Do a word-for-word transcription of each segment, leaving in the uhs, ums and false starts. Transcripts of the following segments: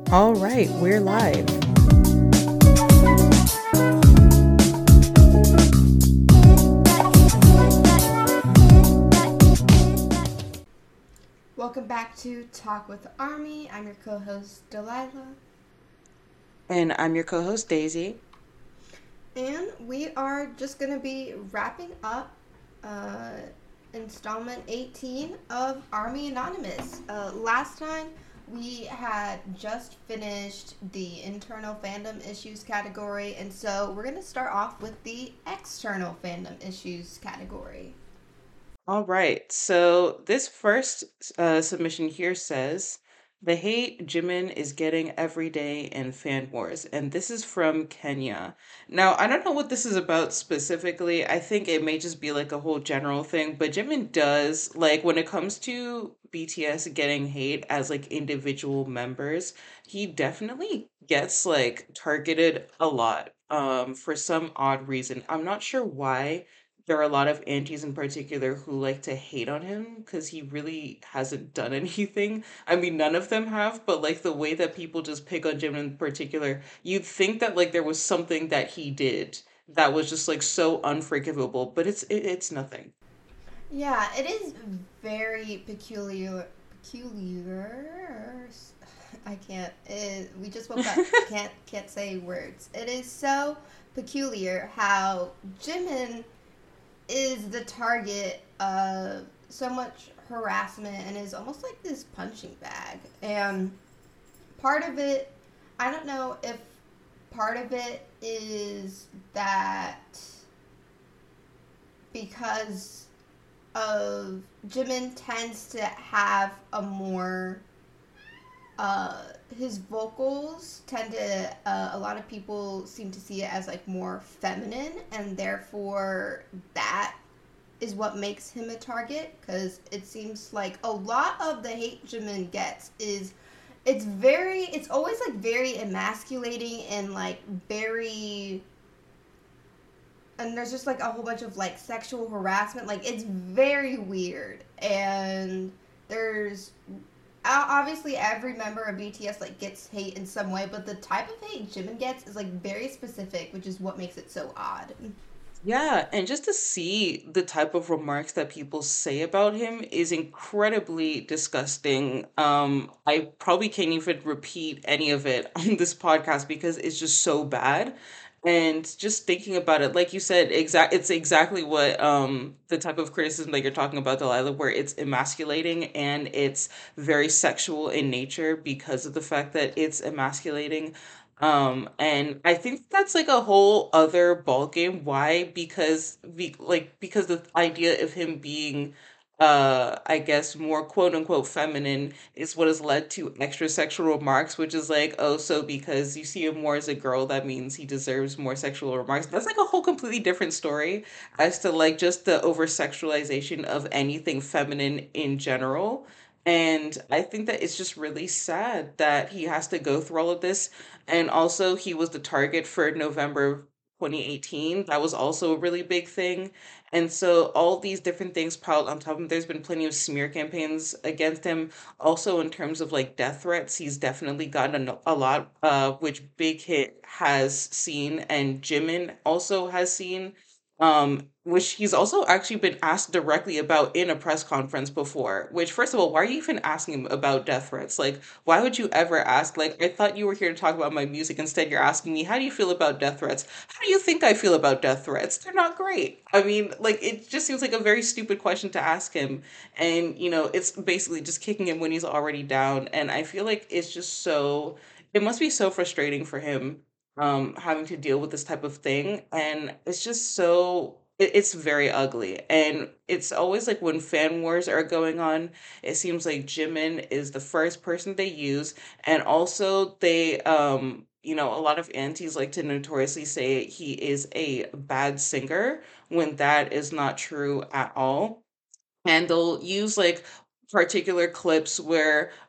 All right, we're live. Welcome back to Talk with the Army. I'm your co-host Delilah, And I'm your co host, Daisy. and we are just going to be wrapping up uh, installment eighteen of Army Anonymous. Uh, last time we had just finished the internal fandom issues category, and so we're going to start off with the external fandom issues category. All right, so this first uh, submission here says the hate Jimin is getting every day in Fan Wars, and this is from Kenya. Now, I don't know what this is about specifically. I think it may just be like a whole general thing, but Jimin does, like, when it comes to B T S getting hate as like individual members, he definitely gets like targeted a lot um for some odd reason. I'm not sure why there are a lot of aunties in particular who like to hate on him because he really hasn't done anything. I mean, none of them have, but like the way that people just pick on Jim in particular, you'd think that like there was something that he did that was just like so unforgivable, but it's it, it's nothing. Yeah, it is very peculiar. Peculiar. I can't. It, we just woke up. Can't can't say words. It is so peculiar how Jimin is the target of so much harassment and is almost like this punching bag. And part of it, I don't know if part of it is that because of Jimin tends to have a more uh his vocals tend to uh, a lot of people seem to see it as like more feminine, and therefore that is what makes him a target, because it seems like a lot of the hate Jimin gets is it's very it's always like very emasculating and like very, and there's just like a whole bunch of like sexual harassment. Like it's very weird, and there's obviously every member of B T S like gets hate in some way, but the type of hate Jimin gets is like very specific, which is what makes it so odd. Yeah, and just to see the type of remarks that people say about him is incredibly disgusting. Um, I probably can't even repeat any of it on this podcast because it's just so bad. And just thinking about it, like you said, exact it's exactly what um the type of criticism that you're talking about, Delilah, where it's emasculating and it's very sexual in nature because of the fact that it's emasculating. Um, and I think that's like a whole other ball game. Why? Because be like because the idea of him being uh I guess more quote unquote feminine is what has led to extra sexual remarks, which is like, oh, so because you see him more as a girl, that means he deserves more sexual remarks. That's like a whole completely different story as to like just the over sexualization of anything feminine in general. And I think that it's just really sad that he has to go through all of this, and also, he was the target for November twenty eighteen. That was also a really big thing. And so, all these different things piled on top of him. There's been plenty of smear campaigns against him. Also, in terms of like death threats, he's definitely gotten a, a lot, uh, which Big Hit has seen, and Jimin also has seen. Um, which he's also actually been asked directly about in a press conference before. Which, first of all, why are you even asking him about death threats? Like, why would you ever ask? Like, I thought you were here to talk about my music. Instead, you're asking me, how do you feel about death threats? How do you think I feel about death threats? They're not great. I mean, like, it just seems like a very stupid question to ask him. And, you know, it's basically just kicking him when he's already down. And I feel like it's just so, it must be so frustrating for him um having to deal with this type of thing. And it's just so it, it's very ugly. And it's always like when fan wars are going on, it seems like Jimin is the first person they use. And also they um you know, a lot of aunties like to notoriously say he is a bad singer when that is not true at all. And they'll use like particular clips where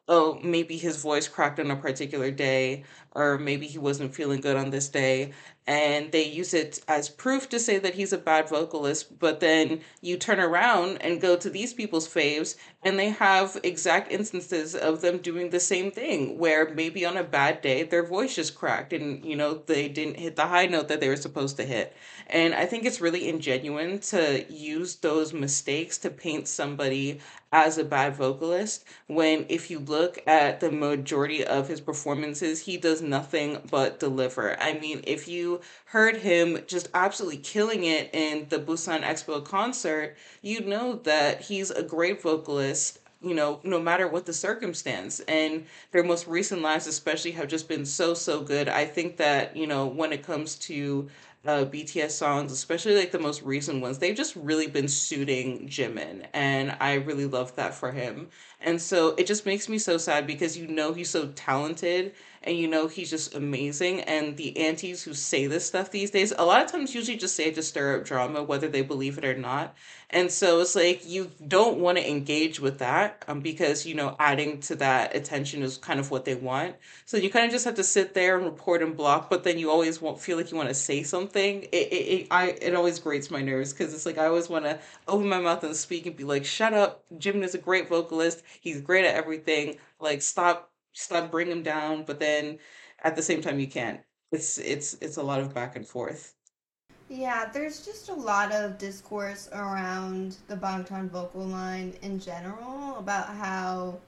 oh, maybe his voice cracked on a particular day, or maybe he wasn't feeling good on this day. And they use it as proof to say that he's a bad vocalist. But then you turn around and go to these people's faves, and they have exact instances of them doing the same thing, where maybe on a bad day, their voice just cracked and, you know, they didn't hit the high note that they were supposed to hit. And I think it's really ingenuine to use those mistakes to paint somebody as a bad vocalist when if you look at the majority of his performances, he does nothing but deliver. I mean, if you heard him just absolutely killing it in the Busan Expo concert, you know that he's a great vocalist. You know, no matter what the circumstance. And their most recent lives, especially, have just been so, so good. I think that, you know, when it comes to uh, B T S songs, especially like the most recent ones, they've just really been suiting Jimin. And I really love that for him. And so it just makes me so sad because you know he's so talented and you know he's just amazing. And the aunties who say this stuff these days, a lot of times usually just say it to stir up drama, whether they believe it or not. And so it's like you don't want to engage with that um, because, you know, adding to that attention is kind of what they want. So you kind of just have to sit there and report and block, but then you always won't feel like you want to say something. It, it, it, I, it always grates my nerves because it's like I always want to open my mouth and speak and be like, "Shut up! Jimin is a great vocalist. He's great at everything. Like, stop, stop, bring him down." But then, at the same time, you can't. It's it's it's a lot of back and forth. Yeah, there's just a lot of discourse around the Bangtan vocal line in general about how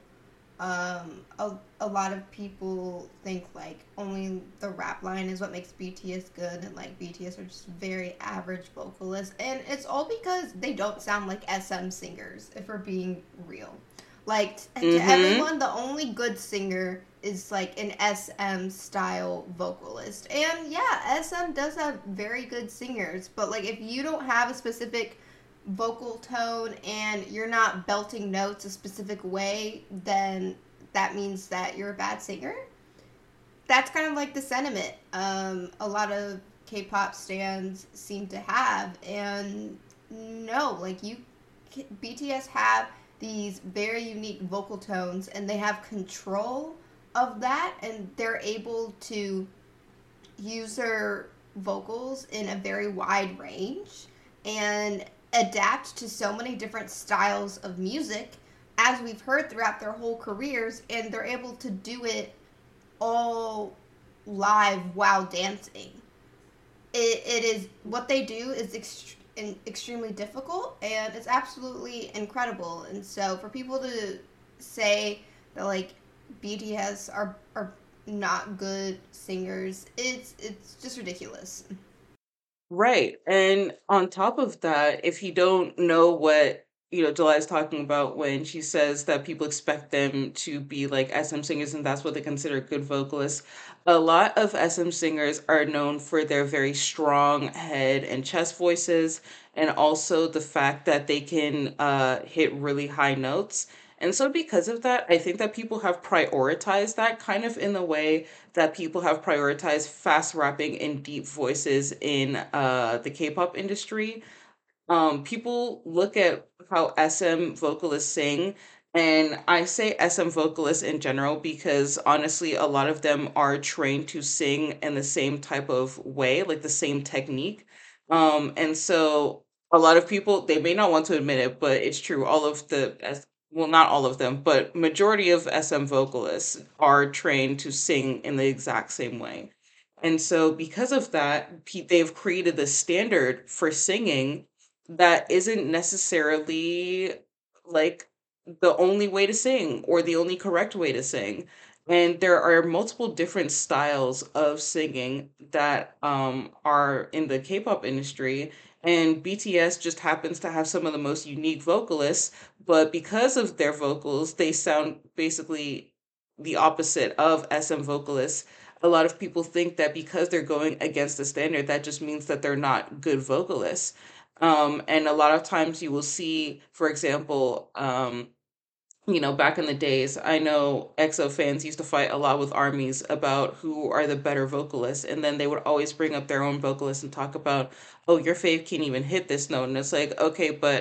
um, a, a lot of people think like only the rap line is what makes B T S good, and like B T S are just very average vocalists, and it's all because they don't sound like S M singers. If we're being real, like t- to Mm-hmm. everyone, the only good singer is like an S M style vocalist, and yeah, S M does have very good singers, but like if you don't have a specific vocal tone and you're not belting notes a specific way, then that means that you're a bad singer. That's kind of like the sentiment um, a lot of K-pop stands seem to have, and no, like you, B T S have these very unique vocal tones, and they have control of that, and they're able to use their vocals in a very wide range and adapt to so many different styles of music as we've heard throughout their whole careers, and they're able to do it all live while dancing. It, it is what they do is ext- extremely difficult, and it's absolutely incredible. And so for people to say that like B T S are are not good singers, it's it's just ridiculous. Right. And on top of that, if you don't know what, you know, July is talking about when she says that people expect them to be like S M singers and that's what they consider good vocalists, a lot of S M singers are known for their very strong head and chest voices, and also the fact that they can uh, hit really high notes. And so, because of that, I think that people have prioritized that kind of in the way that people have prioritized fast rapping and deep voices in uh, the K-pop industry. Um, people look at how S M vocalists sing, and I say S M vocalists in general because honestly, a lot of them are trained to sing in the same type of way, like the same technique. Um, and so a lot of people, they may not want to admit it, but it's true. All of the, S- well, not all of them, but majority of S M vocalists are trained to sing in the exact same way. And so because of that, pe- they've created this standard for singing that isn't necessarily like the only way to sing or the only correct way to sing. And there are multiple different styles of singing that um, are in the K-pop industry. And B T S just happens to have some of the most unique vocalists, but because of their vocals, they sound basically the opposite of S M vocalists. A lot of people think that because they're going against the standard, that just means that they're not good vocalists. Um, and a lot of times you will see, for example, um, you know, back in the days, I know E X O fans used to fight a lot with armies about who are the better vocalists, and then they would always bring up their own vocalists and talk about, oh, your fave can't even hit this note, and it's like, okay, but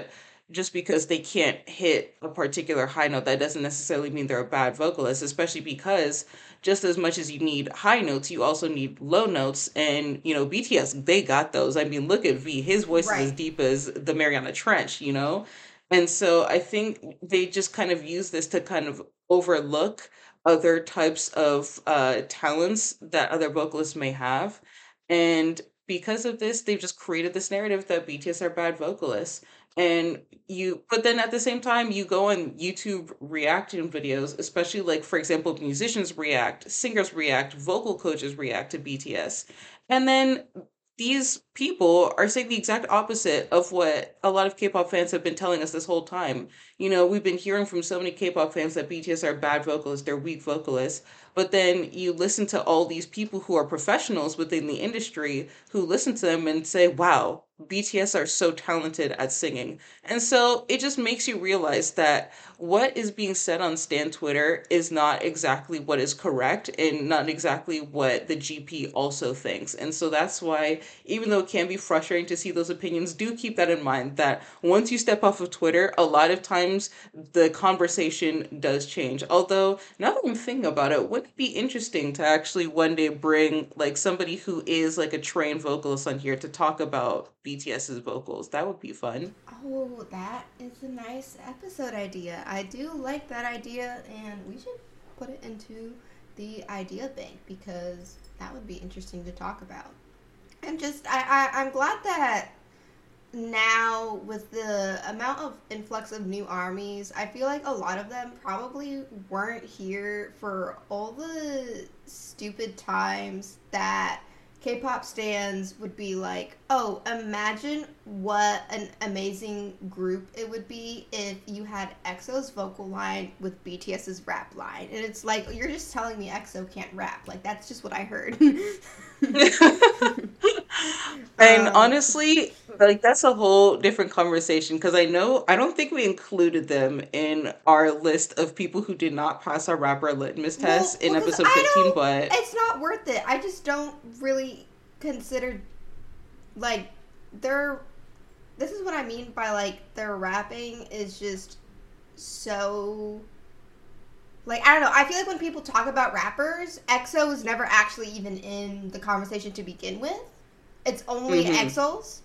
just because they can't hit a particular high note, that doesn't necessarily mean they're a bad vocalist, especially because just as much as you need high notes, you also need low notes. And, you know, B T S, they got those. I mean, look at V. His voice is as Right. deep as the Mariana Trench, you know? And so I think they just kind of use this to kind of overlook other types of uh, talents that other vocalists may have. And because of this, they've just created this narrative that B T S are bad vocalists. And you, but then at the same time, you go on YouTube reaction videos, especially like, for example, musicians react, singers react, vocal coaches react to B T S. And then these people are saying the exact opposite of what a lot of K-pop fans have been telling us this whole time. You know, we've been hearing from so many K-pop fans that B T S are bad vocalists, they're weak vocalists. But then you listen to all these people who are professionals within the industry who listen to them and say, wow, B T S are so talented at singing. And so it just makes you realize that what is being said on Stan Twitter is not exactly what is correct and not exactly what the G P also thinks. And so that's why, even though it can be frustrating to see those opinions, do keep that in mind that once you step off of Twitter, a lot of times the conversation does change. Although, now that I'm thinking about it, wouldn't it be interesting to actually one day bring like somebody who is like a trained vocalist on here to talk about BTS's vocals? That would be fun. Oh, that is a nice episode idea. I do like that idea, and we should put it into the idea bank because that would be interesting to talk about. And just, I, I, I'm glad that now with the amount of influx of new armies, I feel like a lot of them probably weren't here for all the stupid times that K-pop stands would be like, "Oh, imagine what an amazing group it would be if you had EXO's vocal line with BTS's rap line." And it's like, you're just telling me EXO can't rap. Like that's just what I heard. And um, honestly, like that's a whole different conversation because I know I don't think we included them in our list of people who did not pass our rapper litmus Well, test in well, because episode fifteen, I but don't. It's not worth it. I just don't really consider like their. This is what I mean by like their rapping is just so. Like I don't know. I feel like when people talk about rappers, EXO was never actually even in the conversation to begin with. It's only mhm. EXO's,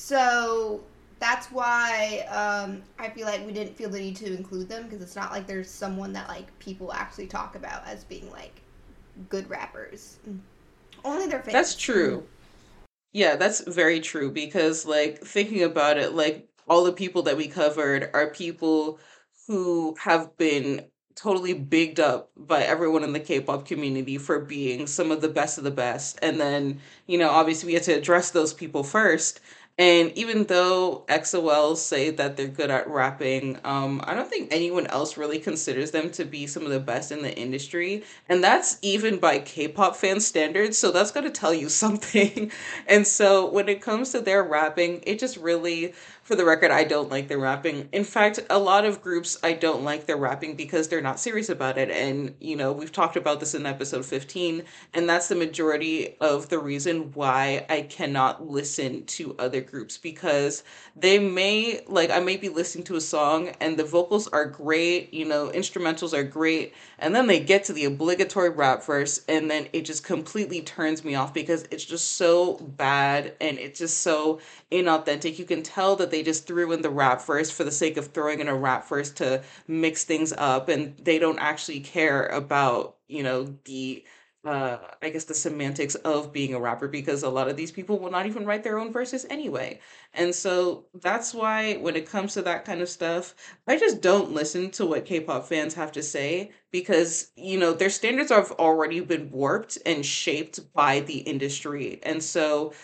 so that's why um, I feel like we didn't feel the need to include them because it's not like there's someone that like people actually talk about as being like good rappers. Only their That's fans. true. Yeah, that's very true because like thinking about it, like all the people that we covered are people who have been totally bigged up by everyone in the K-pop community for being some of the best of the best. And then, you know, obviously we had to address those people first. And even though X O Ls say that they're good at rapping, um, I don't think anyone else really considers them to be some of the best in the industry. And that's even by K-pop fan standards. So that's got to tell you something. And so when it comes to their rapping, it just really, for the record, I don't like their rapping. In fact, a lot of groups, I don't like their rapping because they're not serious about it. And, you know, we've talked about this in episode fifteen, and that's the majority of the reason why I cannot listen to other groups because they may, like, I may be listening to a song and the vocals are great, you know, instrumentals are great, and then they get to the obligatory rap verse, and then it just completely turns me off because it's just so bad and it's just so inauthentic. You can tell that they just threw in the rap verse for the sake of throwing in a rap verse to mix things up, and they don't actually care about, you know, the uh I guess the semantics of being a rapper because a lot of these people will not even write their own verses anyway. And so that's why when it comes to that kind of stuff, I just don't listen to what K-pop fans have to say because, you know, their standards have already been warped and shaped by the industry. And so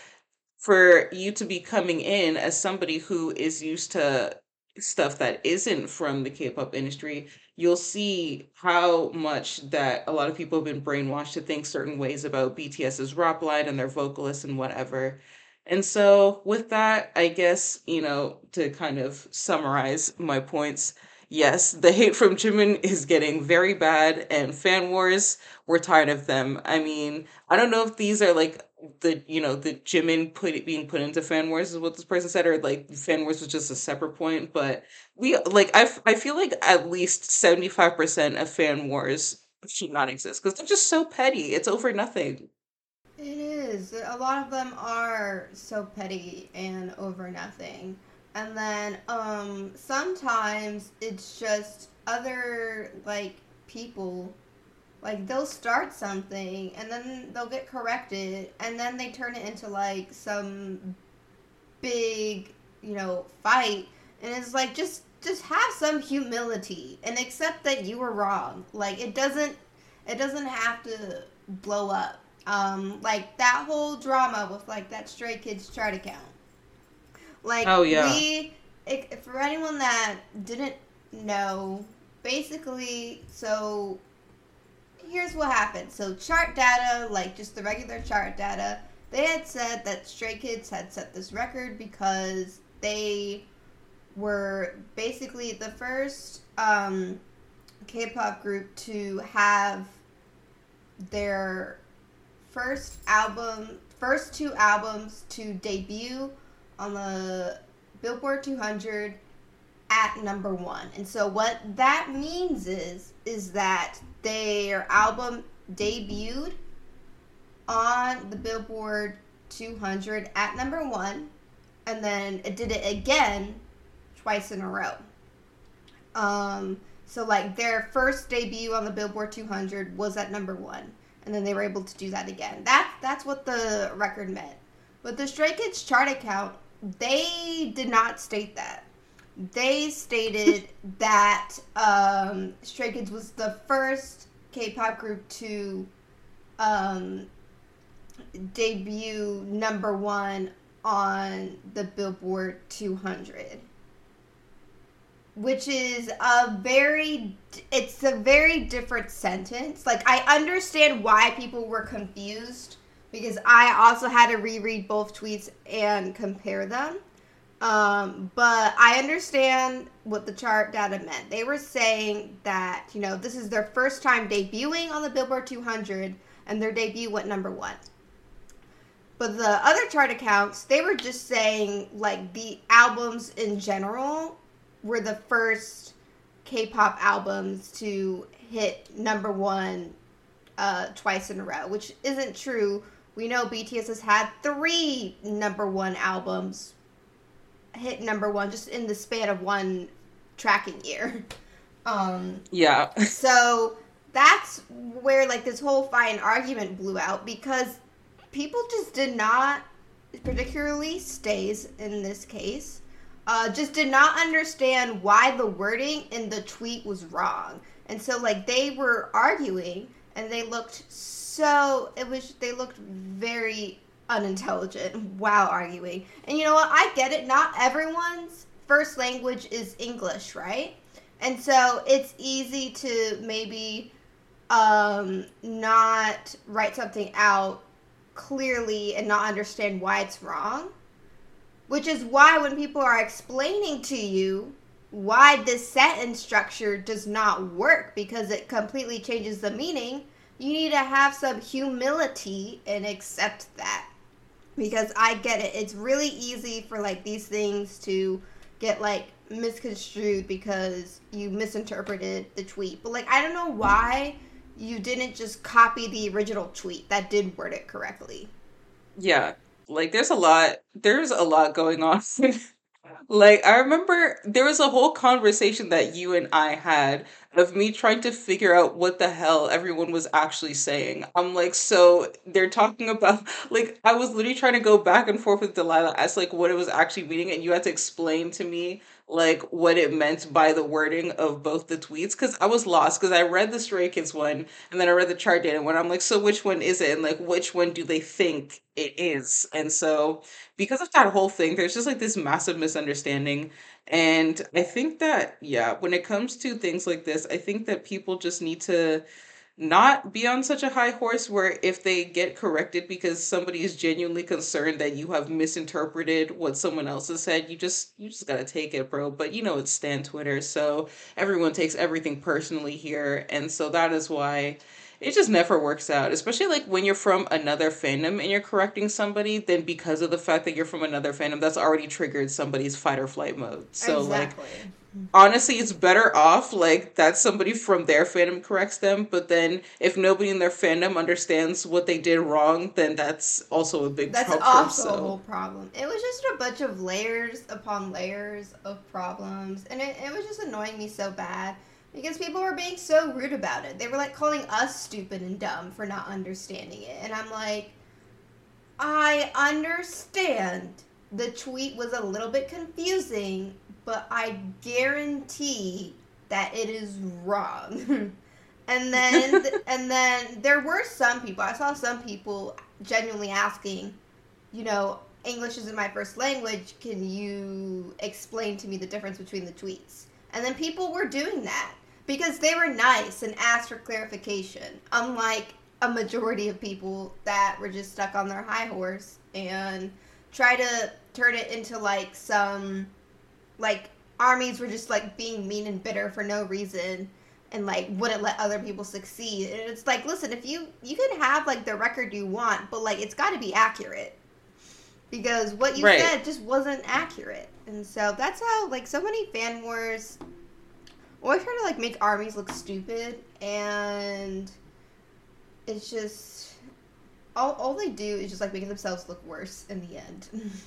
for you to be coming in as somebody who is used to stuff that isn't from the K-pop industry, you'll see how much that a lot of people have been brainwashed to think certain ways about BTS's rap line and their vocalists and whatever. And so with that, I guess, you know, to kind of summarize my points, yes, the hate from Jimin is getting very bad and fan wars, we're tired of them. I mean, I don't know if these are like the you know the Jimin put it being put into Fan Wars is what this person said, or like Fan Wars was just a separate point. But we like I f- I feel like at least seventy five percent of Fan Wars should not exist because they're just so petty. It's over nothing. It is. A lot of them are so petty and over nothing. And then um sometimes it's just other like people, like they'll start something and then they'll get corrected and then they turn it into like some big, you know, fight, and it's like just just have some humility and accept that you were wrong. Like it doesn't it doesn't have to blow up. Um like that whole drama with like that Stray Kids chart account. Like Oh yeah. we it, for anyone that didn't know, basically, so here's what happened. So chart data, like just the regular chart data, they had said that Stray Kids had set this record because they were basically the first um, K-pop group to have their first album, first two albums to debut on the Billboard two hundred at number one. And so what that means is is that their album debuted on the Billboard two hundred at number one, and then it did it again twice in a row. Um, so like their first debut on the Billboard two hundred was at number one, and then they were able to do that again. That that's what the record meant. But the Stray Kids chart account, they did not state that. They stated that um, Stray Kids was the first K-pop group to um, debut number one on the Billboard two hundred, which is a very it's a very different sentence. Like I understand why people were confused because I also had to reread both tweets and compare them. Um, but I understand what the chart data meant. They were saying that, you know, this is their first time debuting on the Billboard two hundred and their debut went number one. But the other chart accounts, they were just saying like the albums in general were the first K-pop albums to hit number one uh, twice in a row, which isn't true. We know B T S has had three number one albums hit number one just in the span of one tracking year. Um, Yeah. so that's where like this whole fine argument blew out because people just did not, particularly stays in this case, uh, just did not understand why the wording in the tweet was wrong. And so like they were arguing and they looked so it was they looked very unintelligent while arguing. And you know what? I get it. Not everyone's first language is English, right? And so it's easy to maybe um, not write something out clearly and not understand why it's wrong. Which is why when people are explaining to you why this sentence structure does not work because it completely changes the meaning, you need to have some humility and accept that. Because I get it. It's really easy for like these things to get like misconstrued because you misinterpreted the tweet. But like I don't know why you didn't just copy the original tweet that did word it correctly. Yeah. Like there's a lot there's a lot going on. Like, I remember there was a whole conversation that you and I had of me trying to figure out what the hell everyone was actually saying. I'm like, so they're talking about, like, I was literally trying to go back and forth with Delilah as, like, what it was actually meaning, and you had to explain to me, like, what it meant by the wording of both the tweets, because I was lost, because I read the Stray Kids one, and then I read the Chart Data one. I'm like, so which one is it? And, like, which one do they think it is? And so because of that whole thing, there's just like this massive misunderstanding. And I think that, yeah, when it comes to things like this, I think that people just need to not be on such a high horse where if they get corrected because somebody is genuinely concerned that you have misinterpreted what someone else has said, you just you just gotta take it, bro. But you know it's Stan Twitter, so everyone takes everything personally here, and so that is why it just never works out. Especially like when you're from another fandom and you're correcting somebody, then because of the fact that you're from another fandom, that's already triggered somebody's fight or flight mode. So like Exactly. honestly, it's better off like that somebody from their fandom corrects them, but then if nobody in their fandom understands what they did wrong, then that's also a big That's problem. also a So whole problem. It was just a bunch of layers upon layers of problems, and it, it was just annoying me so bad because people were being so rude about it. They were like calling us stupid and dumb for not understanding it, and I'm like, I understand the tweet was a little bit confusing, but I guarantee that it is wrong. and then and then there were some people. I saw some people genuinely asking, you know, English isn't my first language. Can you explain to me the difference between the tweets? And then people were doing that because they were nice and asked for clarification, unlike a majority of people that were just stuck on their high horse and try to turn it into like some like armies were just like being mean and bitter for no reason and like wouldn't let other people succeed. And it's like, listen, if you you can have like the record you want, but like it's got to be accurate because what you right. said just wasn't accurate. And so that's how like so many fan wars always try to like make armies look stupid, and it's just all all they do is just like making themselves look worse in the end.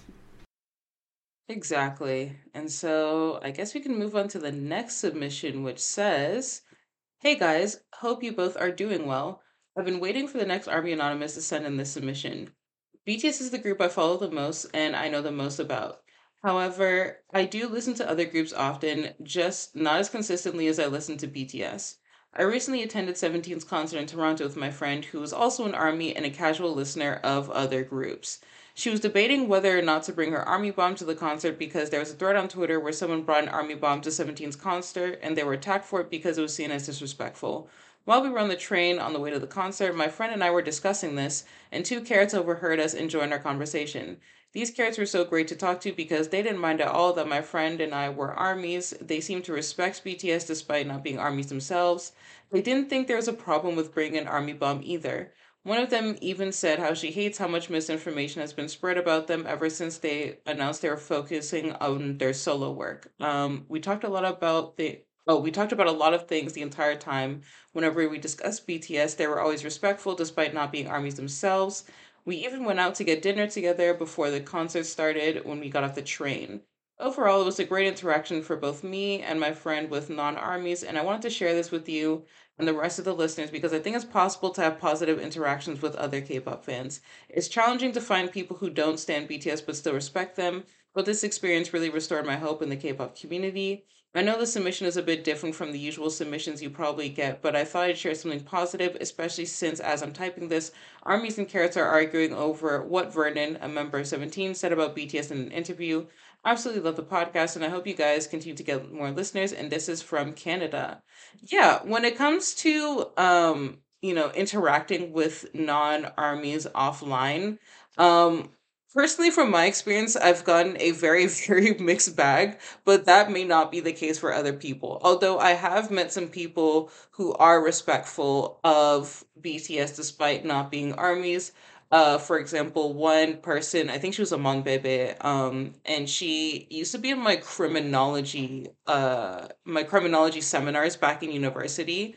Exactly. And so I guess we can move on to the next submission, which says, hey guys, hope you both are doing well. I've been waiting for the next Army Anonymous to send in this submission. B T S is the group I follow the most and I know the most about. However, I do listen to other groups often, just not as consistently as I listen to B T S. I recently attended seventeen's concert in Toronto with my friend who is also an ARMY and a casual listener of other groups. She was debating whether or not to bring her ARMY bomb to the concert because there was a thread on Twitter where someone brought an ARMY bomb to seventeen's concert and they were attacked for it because it was seen as disrespectful. While we were on the train on the way to the concert, my friend and I were discussing this, and two carrots overheard us and joined our conversation. These carrots were so great to talk to because they didn't mind at all that my friend and I were armies. They seemed to respect B T S despite not being armies themselves. They didn't think there was a problem with bringing an army bomb either. One of them even said how she hates how much misinformation has been spread about them ever since they announced they were focusing on their solo work. Um, we talked a lot about the oh, we talked about a lot of things the entire time. Whenever we discussed B T S, they were always respectful despite not being armies themselves. We even went out to get dinner together before the concert started when we got off the train. Overall, it was a great interaction for both me and my friend with non armies, and I wanted to share this with you and the rest of the listeners because I think it's possible to have positive interactions with other K pop fans. It's challenging to find people who don't stand B T S but still respect them, but this experience really restored my hope in the K pop community. I know the submission is a bit different from the usual submissions you probably get, but I thought I'd share something positive, especially since as I'm typing this, armies and carrots are arguing over what Vernon, a member of seventeen, said about B T S in an interview. I absolutely love the podcast, and I hope you guys continue to get more listeners. And this is from Canada. Yeah, when it comes to um, you know, interacting with non-armies offline, um, personally from my experience, I've gotten a very, very mixed bag, but that may not be the case for other people. Although I have met some people who are respectful of B T S despite not being armies. Uh, for example, one person, I think she was a Mongbebe, um, and she used to be in my criminology, uh, my criminology seminars back in university.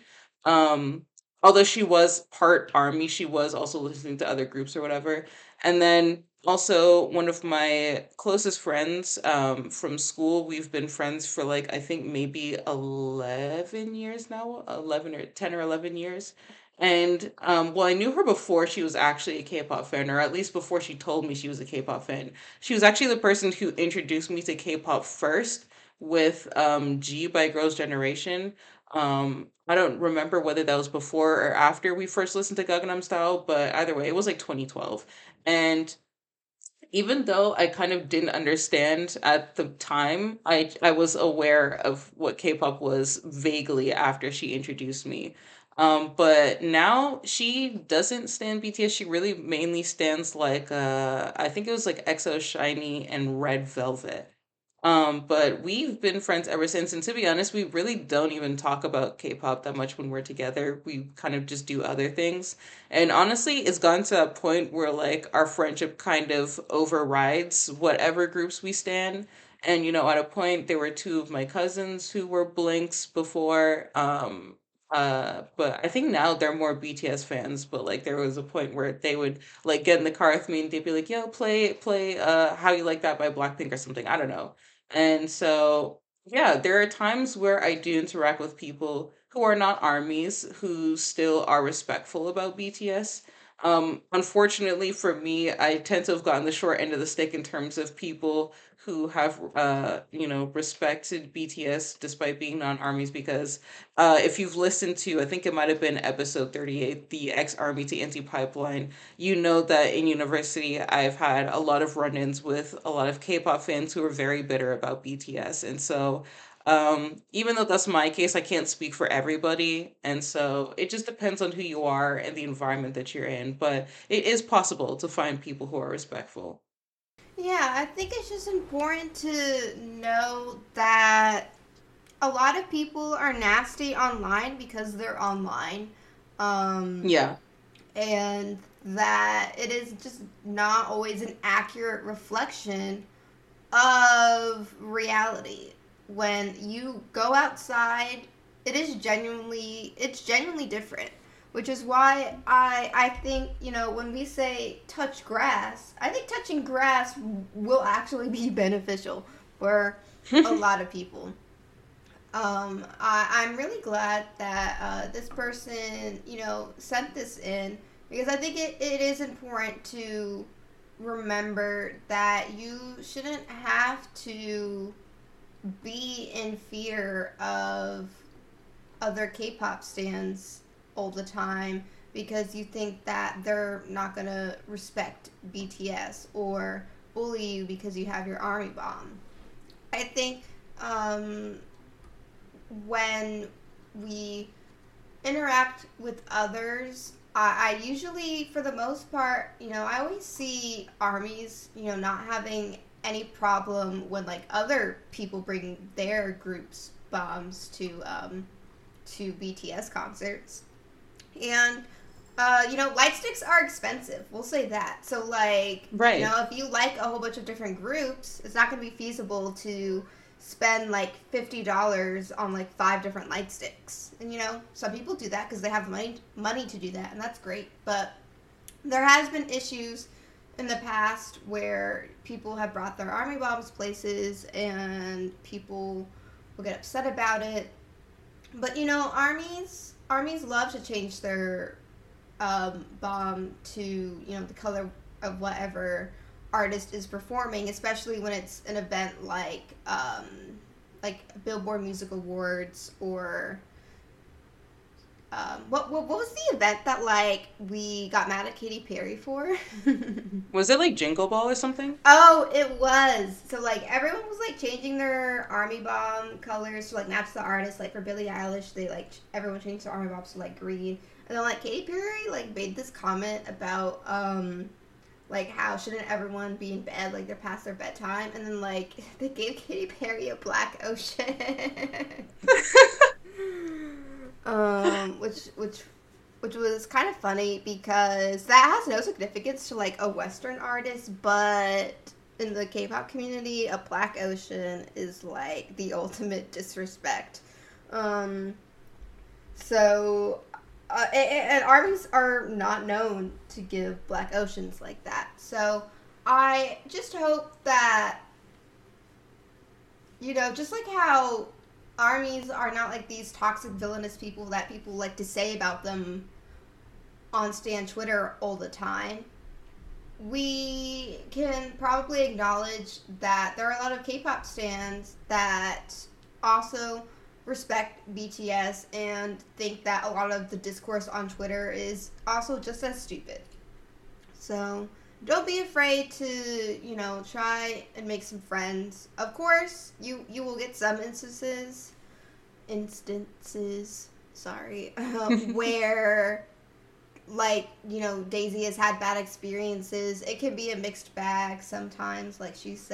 Um, Although she was part army, she was also listening to other groups or whatever. And then also one of my closest friends, um, from school, we've been friends for like, I think maybe eleven years now, eleven or ten or eleven years. And um, well, I knew her before she was actually a K-pop fan, or at least before she told me she was a K-pop fan. She was actually the person who introduced me to K-pop first with um, G by Girls' Generation. Um, I don't remember whether that was before or after we first listened to Gangnam Style, but either way, it was like twenty twelve. And even though I kind of didn't understand at the time, I I was aware of what K-pop was vaguely after she introduced me. Um, but now she doesn't stand B T S. She really mainly stands like uh I think it was like EXO Shiny and Red Velvet. Um, but we've been friends ever since. And to be honest, we really don't even talk about K-pop that much when we're together. We kind of just do other things. And honestly, it's gotten to that point where like our friendship kind of overrides whatever groups we stand. And you know, at a point, there were two of my cousins who were Blinks before. Um, uh, but I think now they're more B T S fans. But like, there was a point where they would like get in the car with me and they'd be like, "Yo, play, play, uh, How You Like That by Blackpink or something." I don't know, and so, yeah, there are times where I do interact with people who are not armies, who still are respectful about B T S. Um, unfortunately for me, I tend to have gotten the short end of the stick in terms of people who have, uh, you know, respected B T S despite being non-armies. Because uh, if you've listened to, I think it might have been episode thirty-eight, the ex-army to anti-pipeline, you know that in university I've had a lot of run-ins with a lot of K-pop fans who are very bitter about B T S. And so um even though that's my case, I can't speak for everybody. And so it just depends on who you are and the environment that you're in. But it is possible to find people who are respectful. Yeah, I think it's just important to know that a lot of people are nasty online because they're online. Um, Yeah. and that it is just not always an accurate reflection of reality. When you go outside, it is genuinely it's genuinely different. Which is why I I think, you know, when we say touch grass, I think touching grass will actually be beneficial for a lot of people. Um, I, I'm really glad that uh, this person, you know, sent this in because I think it, it is important to remember that you shouldn't have to be in fear of other K-pop stands all the time because you think that they're not gonna respect B T S or bully you because you have your army bomb. I think um, when we interact with others, I, I usually, for the most part, you know, I always see armies, you know, not having any problem when like other people bring their groups bombs to um, to B T S concerts, and uh, you know, light sticks are expensive. We'll say that. So like, you Right. know, if you like a whole bunch of different groups, it's not going to be feasible to spend like fifty dollars on like five different light sticks. And you know, some people do that because they have money money to do that, and that's great. But there has been issues in the past where people have brought their army bombs places, and people will get upset about it. But you know, armies armies love to change their um, bomb to, you know, the color of whatever artist is performing, especially when it's an event like um, like Billboard Music Awards or um, what, what what was the event that like we got mad at Katy Perry for? Was it like Jingle Ball or something? Oh, it was. So like everyone was like changing their army bomb colors to like match the artist. Like for Billie Eilish, they like everyone changed their army bombs to like green. And then like Katy Perry like made this comment about um like how shouldn't everyone be in bed like they're past their bedtime, and then like they gave Katy Perry a black ocean. um which which which was kind of funny because that has no significance to like a Western artist, but in the K-pop community, a black ocean is like the ultimate disrespect. Um, so, uh, and, and armies are not known to give black oceans like that. So, I just hope that, you know, just like how armies are not like these toxic villainous people that people like to say about them on Stan Twitter all the time, we can probably acknowledge that there are a lot of K-pop stans that also respect B T S and think that a lot of the discourse on Twitter is also just as stupid. So don't be afraid to, you know, try and make some friends. Of course, you you will get some instances instances, sorry, um, where like, you know, Daisy has had bad experiences. It can be a mixed bag sometimes, like she said.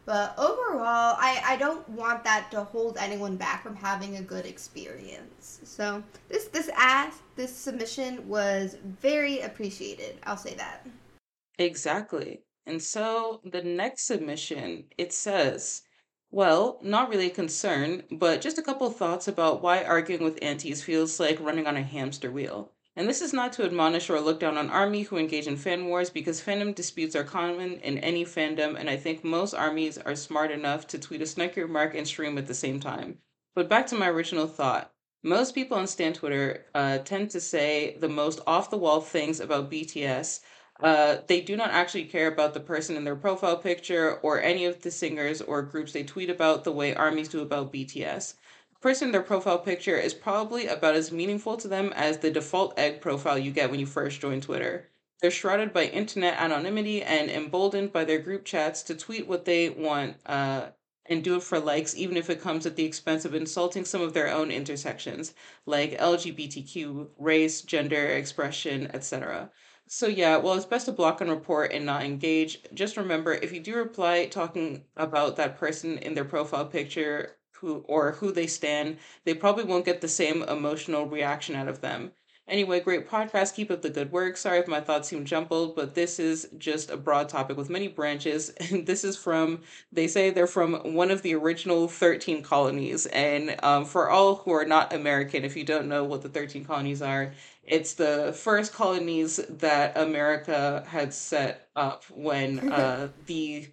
But overall, I, I don't want that to hold anyone back from having a good experience. So this this ask this submission was very appreciated. I'll say that. Exactly. And so the next submission, it says, well, not really a concern, but just a couple of thoughts about why arguing with aunties feels like running on a hamster wheel. And this is not to admonish or look down on army who engage in fan wars because fandom disputes are common in any fandom, and I think most armies are smart enough to tweet a snarky remark and stream at the same time. But back to my original thought. Most people on Stan Twitter uh, tend to say the most off the wall things about B T S. Uh, they do not actually care about the person in their profile picture or any of the singers or groups they tweet about the way armies do about B T S. The person in their profile picture is probably about as meaningful to them as the default egg profile you get when you first join Twitter. They're shrouded by internet anonymity and emboldened by their group chats to tweet what they want uh, and do it for likes, even if it comes at the expense of insulting some of their own intersections, like L G B T Q, race, gender expression, et cetera. So yeah, well, it's best to block and report and not engage. Just remember, if you do reply talking about that person in their profile picture who or who they stand, they probably won't get the same emotional reaction out of them. Anyway, great podcast. Keep up the good work. Sorry if my thoughts seem jumbled, but this is just a broad topic with many branches. And this is from, they say they're from one of the original thirteen colonies. And um, for all who are not American, if you don't know what the thirteen colonies are, it's the first colonies that America had set up when uh, the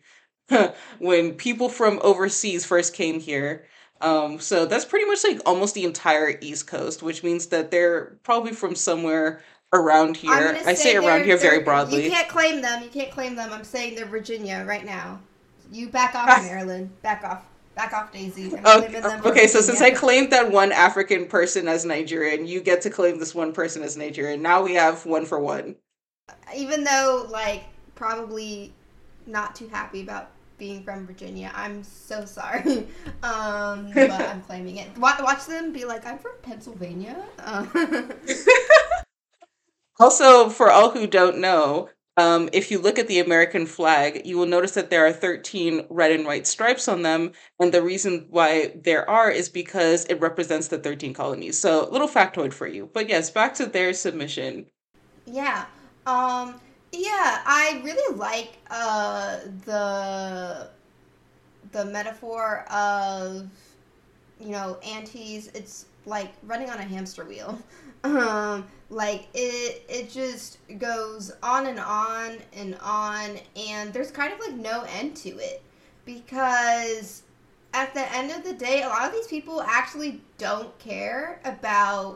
when people from overseas first came here. Um, so that's pretty much like almost the entire East Coast, which means that they're probably from somewhere around I'm here. gonna I say say around they're here very they're you broadly. can't claim them. You can't claim them. I'm saying they're Virginia right now. You back off, Maryland. Back off. Back off, Daisy. I'm Okay, claiming them for okay, so since I Virginia. claimed that one African person as Nigerian, you get to claim this one person as Nigerian. Now we have one for one. Even though, like, probably not too happy about being from Virginia. I'm so sorry. Um, but I'm claiming it. Watch, watch them be like, I'm from Pennsylvania. Uh, Also, for all who don't know, um, if you look at the American flag, you will notice that there are thirteen red and white stripes on them. And the reason why there are is because it represents the thirteen colonies. So, little factoid for you. But yes, back to their submission. yeah. Um, yeah, I really like uh, the the metaphor of, you know, aunties. It's like running on a hamster wheel. Um, like it it just goes on and on and on, and there's kind of like no end to it, because at the end of the day, a lot of these people actually don't care about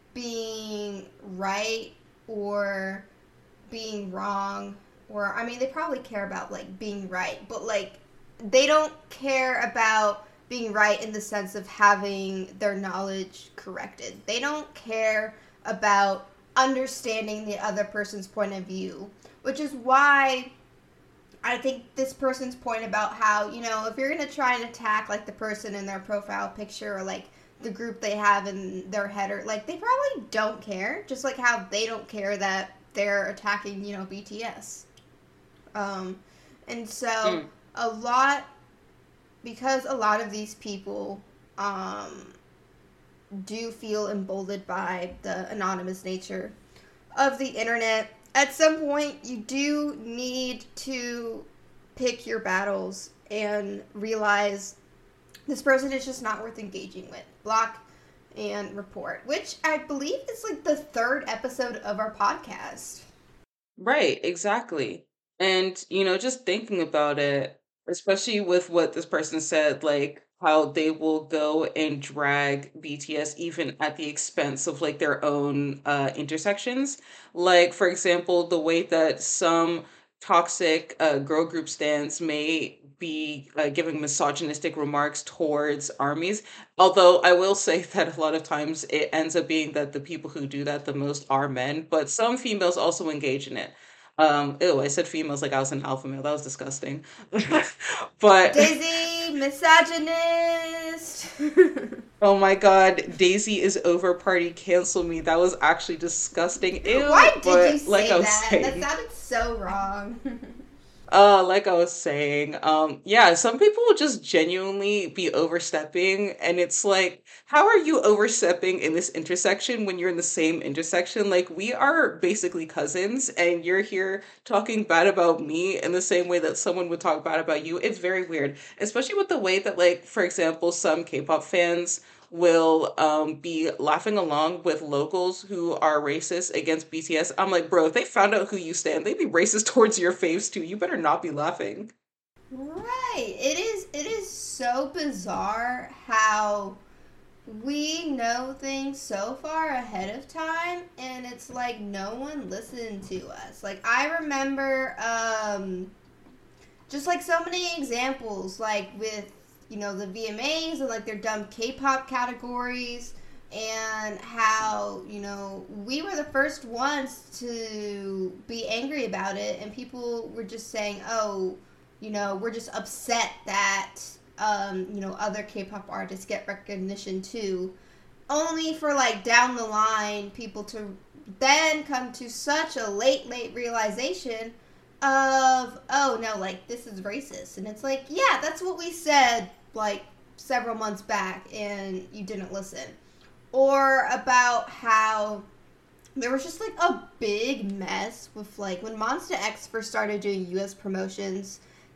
being right or being wrong, or I mean they probably care about like being right, but like they don't care about being right in the sense of having their knowledge corrected. They don't care about understanding the other person's point of view, which is why I think this person's point about how, you know, if you're going to try and attack like the person in their profile picture or like the group they have in their header, like they probably don't care, just like how they don't care that they're attacking, you know, B T S. Um, and so Mm. a lot, because a lot of these people um, do feel emboldened by the anonymous nature of the internet, at some point you do need to pick your battles and realize this person is just not worth engaging with. Block and report, which I believe is like the third episode of our podcast. Right, exactly. And, you know, just thinking about it, especially with what this person said, like how they will go and drag B T S even at the expense of like their own uh intersections. Like, for example, the way that some toxic uh, girl group stands may be uh, giving misogynistic remarks towards armies. Although I will say that a lot of times it ends up being that the people who do that the most are men, but some females also engage in it. Um, ew, I said females like I was an alpha male. That was disgusting. But Daisy, misogynist. oh my god, Daisy is over party. Cancel me. That was actually disgusting. Ew. Why did you But like say I was that? That saying, sounded so wrong. Uh, like I was saying, um, yeah, some people will just genuinely be overstepping, and it's like, how are you overstepping in this intersection when you're in the same intersection? Like, we are basically cousins, and you're here talking bad about me in the same way that someone would talk bad about you. It's very weird, especially with the way that, like, for example, some K-pop fans will um be laughing along with locals who are racist against B T S. I'm like, bro, if they found out who you stand, they'd be racist towards your faves too. You better not be laughing. Right. It is it is so bizarre how we know things so far ahead of time and it's like no one listened to us. Like I remember um just like so many examples like with you know the V M As and like their dumb K-pop categories and how you know we were the first ones to be angry about it and people were just saying oh you know we're just upset that um, you know other K-pop artists get recognition too only for like down the line people to then come to such a late late realization of oh no like this is racist and it's like yeah that's what we said like several months back and you didn't listen or about how there was just like a big mess with like when Monster X first started doing U S promotions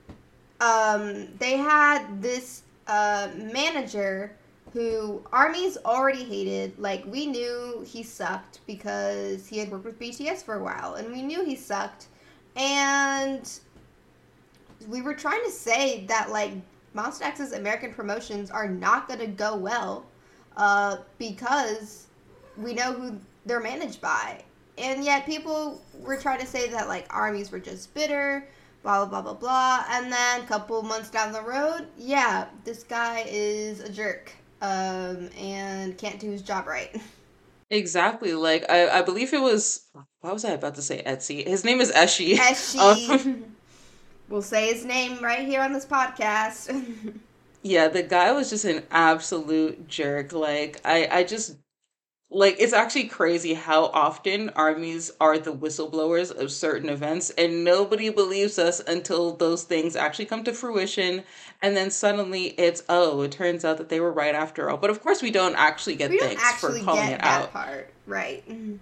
um they had this uh manager who armies already hated. Like we knew he sucked because he had worked with B T S for a while and we knew he sucked and we were trying to say that like Monster X's American promotions are not going to go well uh, because we know who they're managed by. And yet people were trying to say that like armies were just bitter, blah blah blah blah blah. And then a couple months down the road, yeah, this guy is a jerk um, and can't do his job right. Exactly. Like I, I believe it was why was I about to say Etsy? His name is Eshi. Um Eshi. We'll say his name right here on this podcast. yeah, the guy was just an absolute jerk. Like I I just like it's actually crazy how often armies are the whistleblowers of certain events and nobody believes us until those things actually come to fruition and then suddenly it's oh it turns out that they were right after all, but of course we don't actually We get don't thanks for actually calling get it that out. part, right?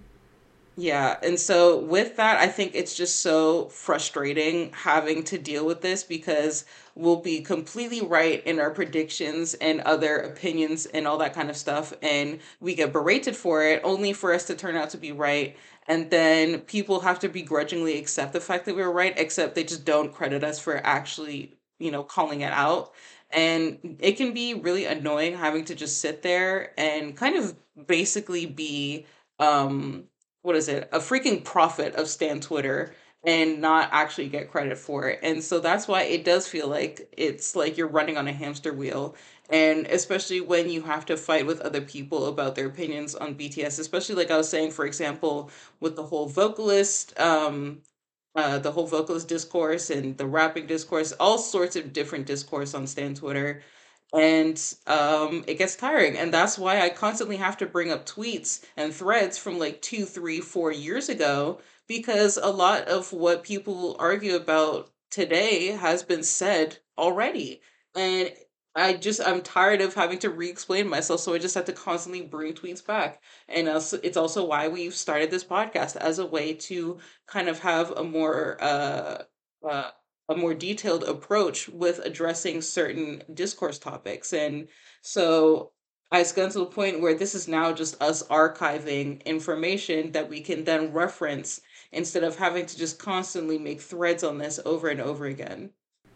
Yeah, and so with that, I think it's just so frustrating having to deal with this because we'll be completely right in our predictions and other opinions and all that kind of stuff, and we get berated for it, only for us to turn out to be right. And then people have to begrudgingly accept the fact that we were right, except they just don't credit us for actually, you know, calling it out. And it can be really annoying having to just sit there and kind of basically be um what is it, a freaking prophet of Stan Twitter and not actually get credit for it. And so that's why it does feel like it's like you're running on a hamster wheel. And especially when you have to fight with other people about their opinions on B T S, especially like I was saying, for example, with the whole vocalist, um, uh, the whole vocalist discourse and the rapping discourse, all sorts of different discourse on Stan Twitter and um it gets tiring, and that's why I constantly have to bring up tweets and threads from like two three four years ago because a lot of what people argue about today has been said already, and i just I'm tired of having to re-explain myself, so I just have to constantly bring tweets back. And also, it's also why we've started this podcast as a way to kind of have a more uh uh a more detailed approach with addressing certain discourse topics. And so it's gotten to the point where this is now just us archiving information that we can then reference instead of having to just constantly make threads on this over and over again.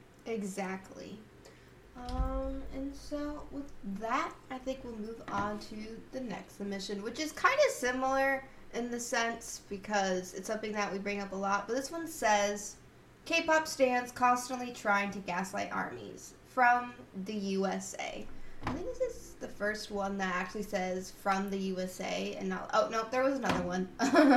Exactly. Um, and so with that, I think we'll move on to the next submission, which is kind of similar in the sense because it's something that we bring up a lot. But this one says K-pop stands constantly trying to gaslight armies from the U S A. I think this is the first one that actually says from the U S A and not. Oh no, there was another one.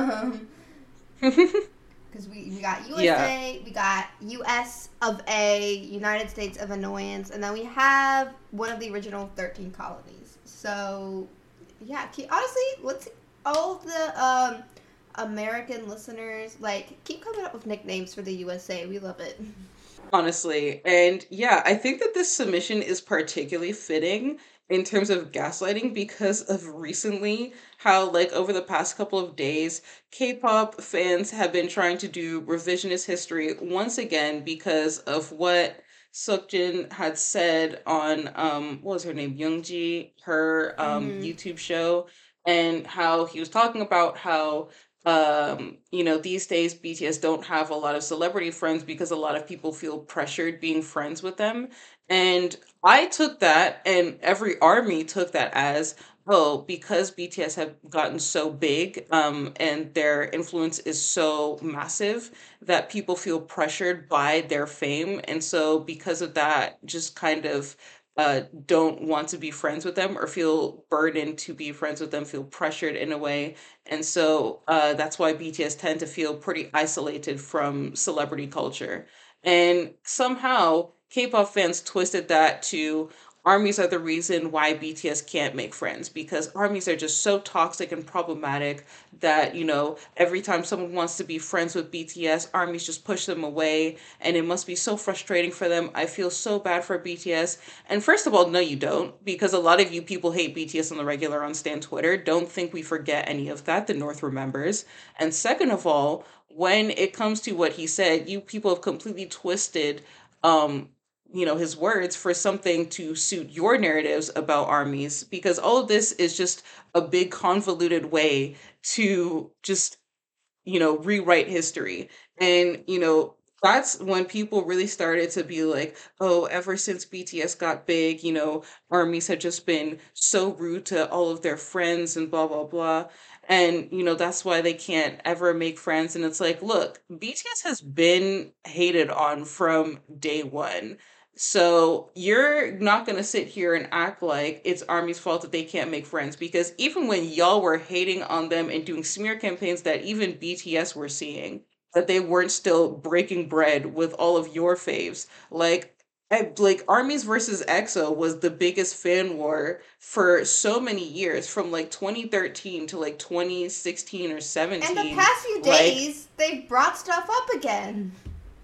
Because we, we got Yeah. U S A, we got U S of A, United States of Annoyance, and then we have one of the original thirteen colonies. So, yeah, honestly, let's all the um, American listeners, like, keep coming up with nicknames for the U S A. We love it. Honestly. And yeah, I think that this submission is particularly fitting in terms of gaslighting because of recently how, like, over the past couple of days, K pop fans have been trying to do revisionist history once again because of what Seokjin had said on, um, what was her name? Youngji, her um, Mm-hmm. YouTube show, and how he was talking about how um you know these days B T S don't have a lot of celebrity friends because a lot of people feel pressured being friends with them. And I took that, and every army took that as, oh, because B T S have gotten so big, um and their influence is so massive, that people feel pressured by their fame, and so because of that just kind of uh don't want to be friends with them or feel burdened to be friends with them, feel pressured in a way. And so uh, that's why B T S tend to feel pretty isolated from celebrity culture. And somehow K pop fans twisted that to armies are the reason why B T S can't make friends because armies are just so toxic and problematic that, you know, every time someone wants to be friends with B T S, armies just push them away. And it must be so frustrating for them. I feel so bad for B T S. And first of all, no, you don't, because a lot of you people hate B T S on the regular on Stan Twitter. Don't think we forget any of that. The North remembers. And second of all, when it comes to what he said, you people have completely twisted, um, you know, his words for something to suit your narratives about armies, because all of this is just a big convoluted way to just, you know, rewrite history. And, you know, that's when people really started to be like, oh, ever since B T S got big, you know, armies have just been so rude to all of their friends and blah, blah, blah. And, you know, that's why they can't ever make friends. And it's like, look, B T S has been hated on from day one. So you're not going to sit here and act like it's Army's fault that they can't make friends, because even when y'all were hating on them and doing smear campaigns that even B T S were seeing, that they weren't still breaking bread with all of your faves. Like I- like Armies versus EXO was the biggest fan war for so many years, from like twenty thirteen to like twenty sixteen or And the seventeen. past few Like days, they've brought stuff up again.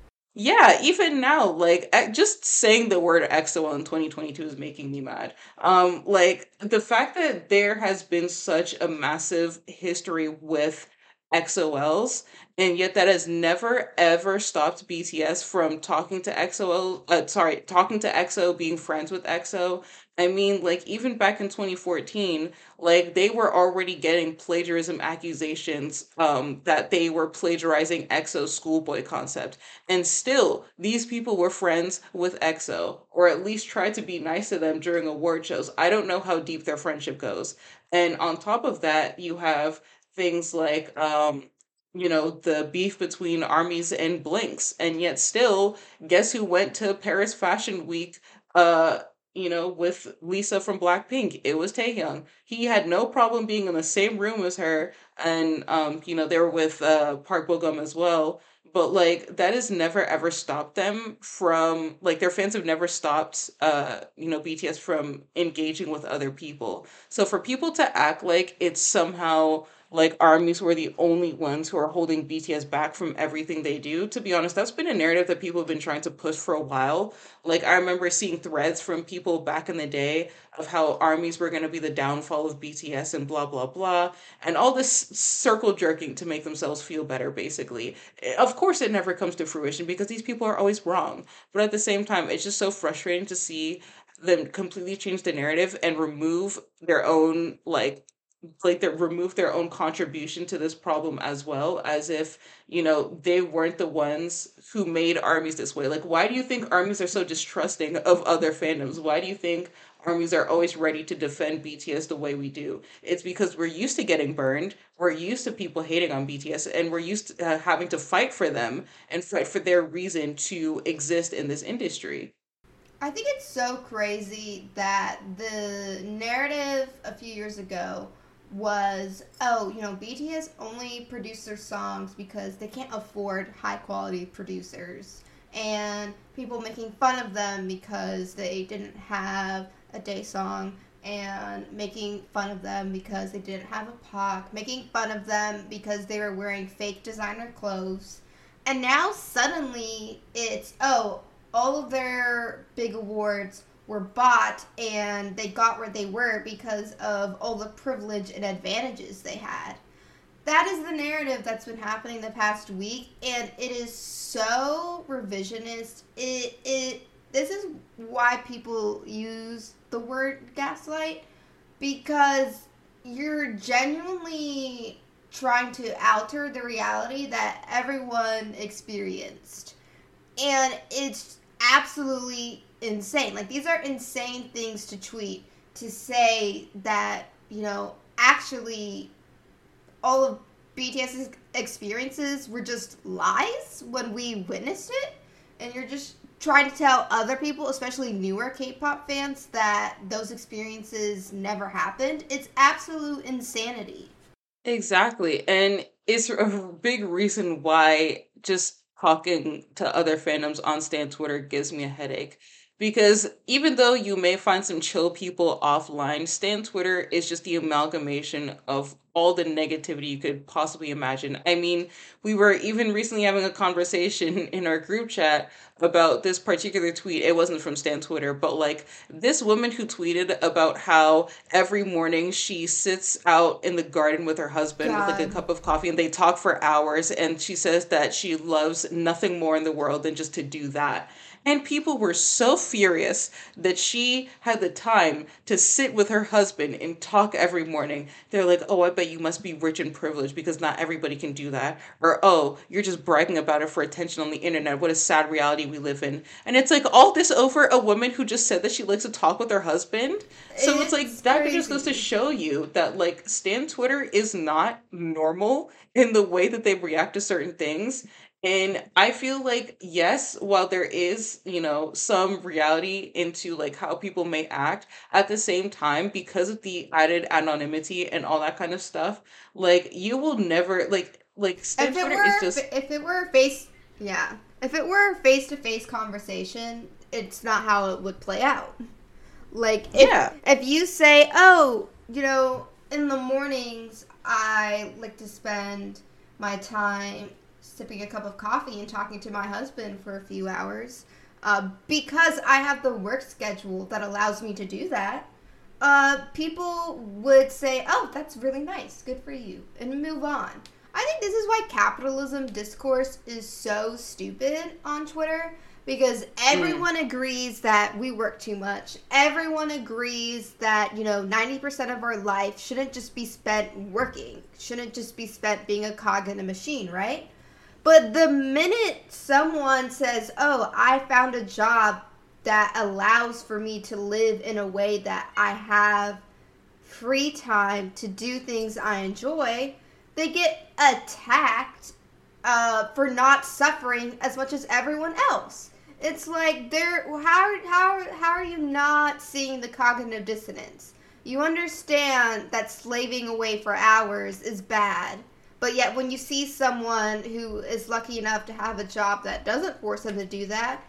yeah, even now, like e- just saying the word EXO in twenty twenty-two is making me mad. Um, like the fact that there has been such a massive history with X O Ls, and yet that has never ever stopped B T S from talking to X O L, uh, sorry, talking to EXO, being friends with EXO. I mean, like even back in twenty fourteen, like they were already getting plagiarism accusations, um, that they were plagiarizing EXO's schoolboy concept, and still, these people were friends with EXO, or at least tried to be nice to them during award shows. I don't know how deep their friendship goes. And on top of that, you have things like, um, you know, the beef between armies and blinks. And yet, still, guess who went to Paris Fashion Week? Uh, you know, with Lisa from Blackpink, it was Taehyung. He had no problem being in the same room as her, and um, you know, they were with uh Park Bo-gum as well, but like that has never ever stopped them from, like, their fans have never stopped uh you know B T S from engaging with other people. So for people to act like it's somehow like armies were the only ones who are holding B T S back from everything they do, to be honest, that's been a narrative that people have been trying to push for a while. Like I remember seeing threads from people back in the day of how armies were going to be the downfall of B T S and blah blah blah, and all this circle jerking to make themselves feel better, basically. Of course it never comes to fruition because these people are always wrong, but at the same time it's just so frustrating to see them completely change the narrative and remove their own, like like they remove their own contribution to this problem, as well, as if, you know, they weren't the ones who made armies this way. Like, why do you think armies are so distrusting of other fandoms? Why do you think armies are always ready to defend B T S the way we do? It's because we're used to getting burned, we're used to people hating on B T S, and we're used to uh, having to fight for them and fight for their reason to exist in this industry. I think it's so crazy that the narrative a few years ago was, oh, you know, B T S only produce their songs because they can't afford high quality producers. And people making fun of them because they didn't have a day song and making fun of them because they didn't have a P O C, making fun of them because they were wearing fake designer clothes. And now suddenly it's, oh, all of their big awards were bought and they got where they were because of all the privilege and advantages they had. That is the narrative that's been happening the past week, and it is so revisionist. It it this is why people use the word gaslight, because you're genuinely trying to alter the reality that everyone experienced. And it's absolutely insane. Like, these are insane things to tweet, to say that, you know, actually all of BTS's experiences were just lies when we witnessed it, and you're just trying to tell other people, especially newer K-pop fans, that those experiences never happened. It's absolute insanity. Exactly. And it's a big reason why just talking to other fandoms on Stan Twitter gives me a headache. Because even though you may find some chill people offline, Stan Twitter is just the amalgamation of all the negativity you could possibly imagine. I mean, we were even recently having a conversation in our group chat about this particular tweet. It wasn't from Stan Twitter, but like this woman who tweeted about how every morning she sits out in the garden with her husband with like a God. cup of coffee and they talk for hours, and she says that she loves nothing more in the world than just to do that. And people were so furious that she had the time to sit with her husband and talk every morning. They're like, oh, I bet you must be rich and privileged because not everybody can do that. Or, oh, you're just bragging about it for attention on the internet. What a sad reality we live in. And it's like all this over a woman who just said that she likes to talk with her husband. So it's like It's that just goes to crazy. show you that like Stan Twitter is not normal in the way that they react to certain things. And I feel like, yes, while there is, you know, some reality into like how people may act, at the same time, because of the added anonymity and all that kind of stuff, like you will never like like Stan If it Twitter is were, just if it were face, yeah, if it were face to face conversation, it's not how it would play out. Like, if yeah. if you say, oh, you know, in the mornings I like to spend my time sipping a cup of coffee and talking to my husband for a few hours, uh, because I have the work schedule that allows me to do that. Uh, people would say, "Oh, that's really nice. Good for you," and move on. I think this is why capitalism discourse is so stupid on Twitter, because Mm. everyone agrees that we work too much. Everyone agrees that, you know, ninety percent of our life shouldn't just be spent working, shouldn't just be spent being a cog in a machine, right? But the minute someone says, "Oh, I found a job that allows for me to live in a way that I have free time to do things I enjoy," they get attacked uh, for not suffering as much as everyone else. It's like they're how how how are you not seeing the cognitive dissonance? You understand that slaving away for hours is bad, but yet when you see someone who is lucky enough to have a job that doesn't force them to do that,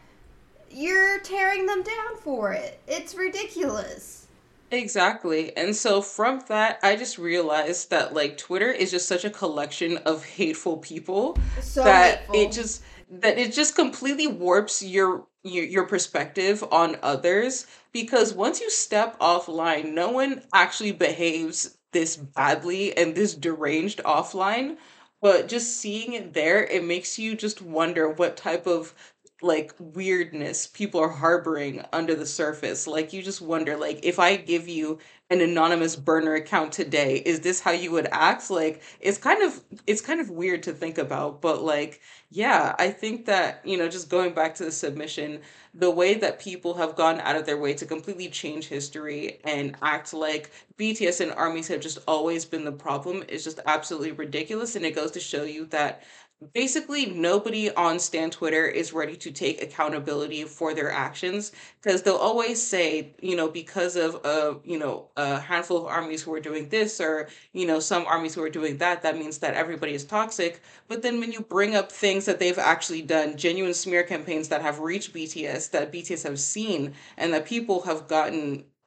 you're tearing them down for it. It's ridiculous. Exactly. And so from that, I just realized that like Twitter is just such a collection of hateful people So that it hateful. just that it just completely warps your your, your perspective on others, because once you step offline, no one actually behaves this badly and this deranged offline. But just seeing it there, it makes you just wonder what type of like weirdness people are harboring under the surface. Like you just wonder, like if I give you an anonymous burner account today, is this how you would act? Like it's kind of it's kind of weird to think about, but like yeah, I think that, you know, just going back to the submission, the way that people have gone out of their way to completely change history and act like B T S and armies have just always been the problem is just absolutely ridiculous. And it goes to show you that basically nobody on Stan Twitter is ready to take accountability for their actions, because they'll always say, you know, because of uh, you know, a handful of armies who are doing this, or you know, some armies who are doing that, that means that everybody is toxic. But then when you bring up things that they've actually done, genuine smear campaigns that have reached B T S, that B T S have seen, and that people have gotten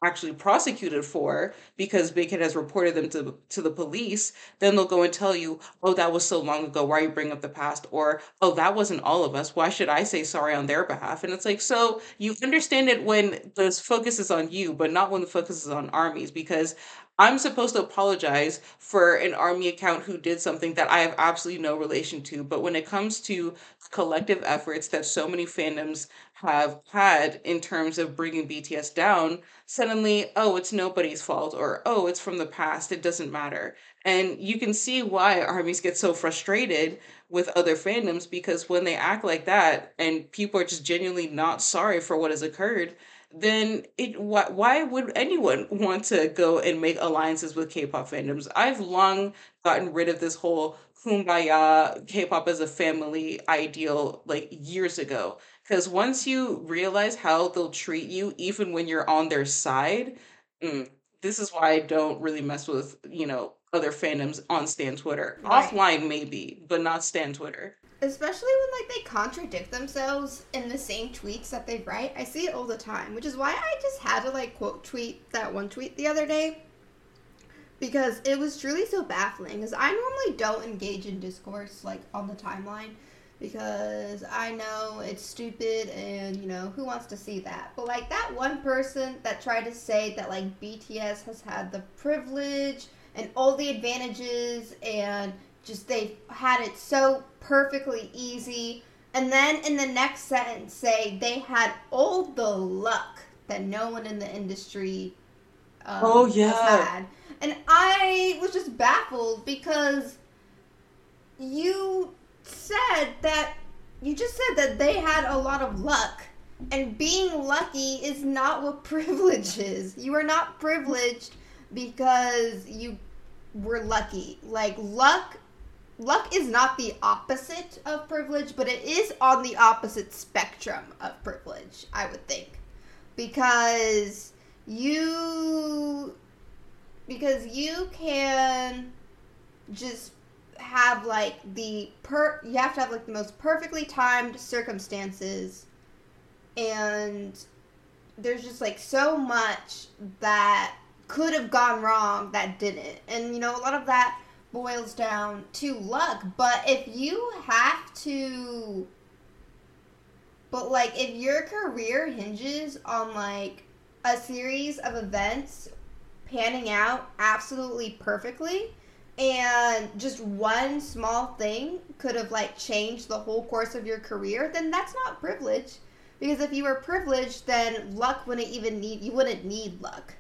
actually prosecuted for because Big Hit has reported them to to the police, then they'll go and tell you, "Oh, that was so long ago. Why are you bringing up the past?" Or, "Oh, that wasn't all of us. Why should I say sorry on their behalf?" And it's like, so you understand it when the focus is on you, but not when the focus is on armies, because I'm supposed to apologize for an army account who did something that I have absolutely no relation to. But when it comes to collective efforts that so many fandoms have had in terms of bringing B T S down, suddenly, oh, it's nobody's fault, or oh, it's from the past, it doesn't matter. And you can see why armies get so frustrated with other fandoms, because when they act like that and people are just genuinely not sorry for what has occurred, then it why, why would anyone want to go and make alliances with K-pop fandoms? I've long gotten rid of this whole kumbaya K-pop as a family ideal like years ago. Because once you realize how they'll treat you, even when you're on their side, mm, this is why I don't really mess with, you know, other fandoms on Stan Twitter. Right. Offline, maybe, but not Stan Twitter. Especially when like they contradict themselves in the same tweets that they write. I see it all the time, which is why I just had to like quote tweet that one tweet the other day because it was truly so baffling. Because I normally don't engage in discourse like on the timeline because I know it's stupid and you know who wants to see that. But like that one person that tried to say that like B T S has had the privilege and all the advantages and just they've had it so perfectly easy, and then in the next sentence say they had all the luck that no one in the industry Oh, um, has yeah. had. And I was just baffled because you said that you just said that they had a lot of luck. And being lucky is not what privilege is. You are not privileged because you were lucky. Like luck luck is not the opposite of privilege, but it is on the opposite spectrum of privilege, I would think. Because you because you can just have like the per you have to have like the most perfectly timed circumstances, and there's just like so much that could have gone wrong that didn't. And you know, a lot of that boils down to luck. But if you have to but like if your career hinges on like a series of events panning out absolutely perfectly, and just one small thing could have like changed the whole course of your career, then that's not privilege. Because if you were privileged, then luck wouldn't even need you wouldn't need luck.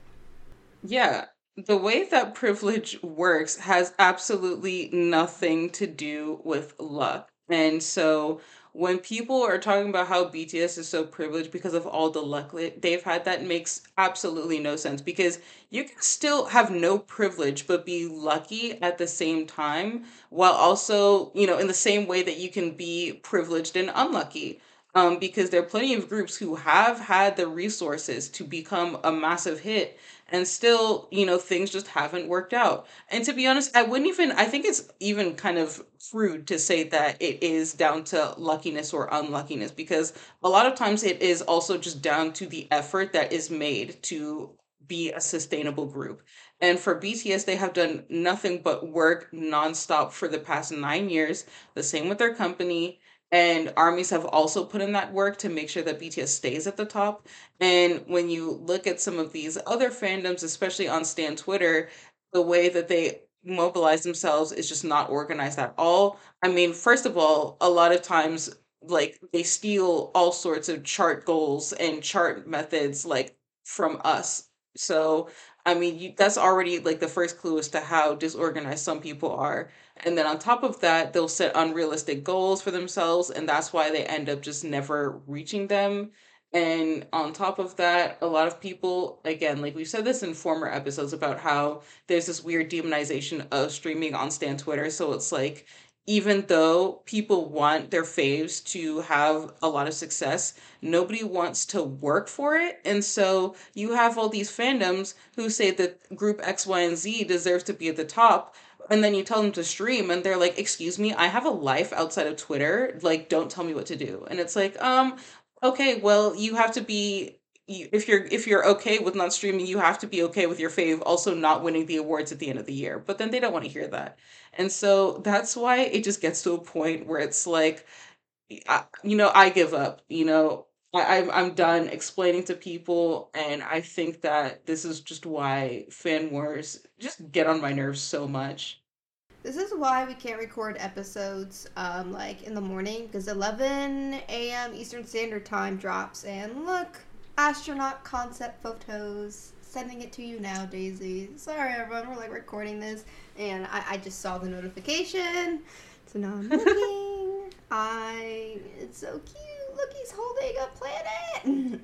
Yeah, the way that privilege works has absolutely nothing to do with luck. And so when people are talking about how B T S is so privileged because of all the luck li- they've had, that makes absolutely no sense, because you can still have no privilege but be lucky at the same time, while also, you know, in the same way that you can be privileged and unlucky. Um, because there are plenty of groups who have had the resources to become a massive hit, and still, you know, things just haven't worked out. And to be honest, I wouldn't even, I think it's even kind of rude to say that it is down to luckiness or unluckiness, because a lot of times it is also just down to the effort that is made to be a sustainable group. And for B T S, they have done nothing but work nonstop for the past nine years. The same with their company. And armies have also put in that work to make sure that B T S stays at the top. And when you look at some of these other fandoms, especially on Stan Twitter, the way that they mobilize themselves is just not organized at all. I mean, first of all, a lot of times, like, they steal all sorts of chart goals and chart methods, like, from us. So, I mean, you, that's already like the first clue as to how disorganized some people are. And then on top of that, they'll set unrealistic goals for themselves, and that's why they end up just never reaching them. And on top of that, a lot of people, again, like we've said this in former episodes about how there's this weird demonization of streaming on Stan Twitter. So it's like, even though people want their faves to have a lot of success, nobody wants to work for it. And so you have all these fandoms who say that group X, Y, and Z deserves to be at the top. And then you tell them to stream, and they're like, "Excuse me, I have a life outside of Twitter. Like, don't tell me what to do." And it's like, um, okay, well, you have to be you, if you're if you're okay with not streaming, you have to be okay with your fave also not winning the awards at the end of the year. But then they don't want to hear that. And so that's why it just gets to a point where it's like, I, you know, I give up. You know, I, I'm I'm done explaining to people, and I think that this is just why fan wars just get on my nerves so much. This is why we can't record episodes um, like in the morning because eleven a m. Eastern Standard Time drops. And look, astronaut concept photos. Sending it to you now, Daisy. Sorry, everyone. We're like recording this, and I, I just saw the notification, so now I'm looking. I it's so cute. Look, he's holding a planet.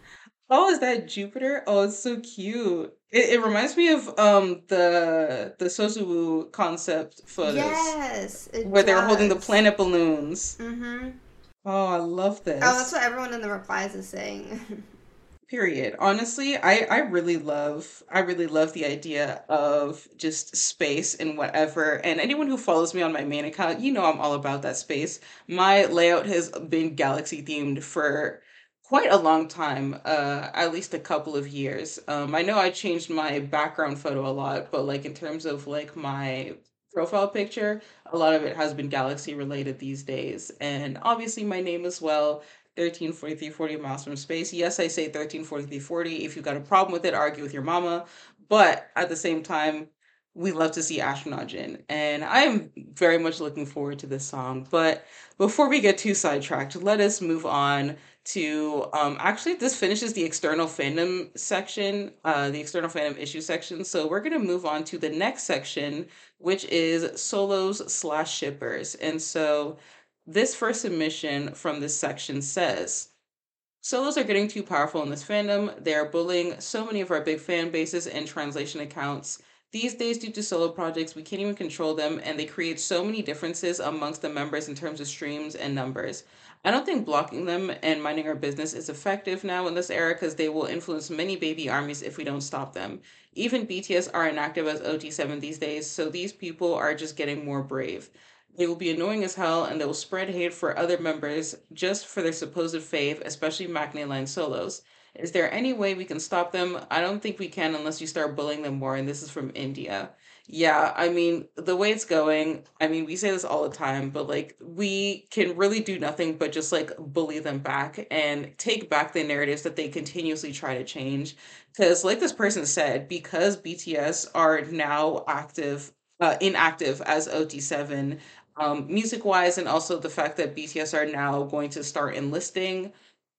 Oh, is that Jupiter? Oh, it's so cute. It, it reminds me of um the the Sosuwu concept photos Yes, it where they were holding the does. planet balloons. Mm-hmm. Oh, I love Oh, that's this. what everyone in the replies is saying. Period. Honestly, I I really love I really love the idea of just space and whatever. And anyone who follows me on my main account, you know I'm all about that space. My layout has been galaxy themed for quite a long time, uh at least a couple of years. Um I know I changed my background photo a lot, but like in terms of like my profile picture, a lot of it has been galaxy related these days. And obviously my name as well. thirteen forty-three forty miles from space. Yes, I say thirteen forty-three forty. If you got a problem with it, argue with your mama. But at the same time, we love to see Astronaut Jin. And I am very much looking forward to this song. But before we get too sidetracked, let us move on to um actually this finishes the external fandom section, uh the external fandom issue section. So we're gonna move on to the next section, which is solos slash shippers. And so this first submission from this section says, solos are getting too powerful in this fandom. They are bullying so many of our big fan bases and translation accounts. These days, due to solo projects, we can't even control them, and they create so many differences amongst the members in terms of streams and numbers. I don't think blocking them and minding our business is effective now in this era because they will influence many baby armies if we don't stop them. Even B T S are inactive as O T seven these days, so these people are just getting more brave. They will be annoying as hell, and they will spread hate for other members just for their supposed fave, especially Maknae Line solos. Is there any way we can stop them? I don't think we can unless you start bullying them more, and this is from India. Yeah, I mean, the way it's going, I mean, we say this all the time, but like, we can really do nothing but just like bully them back and take back the narratives that they continuously try to change. Because, like this person said, because B T S are now active, uh, inactive as O T seven, um, music wise, and also the fact that B T S are now going to start enlisting.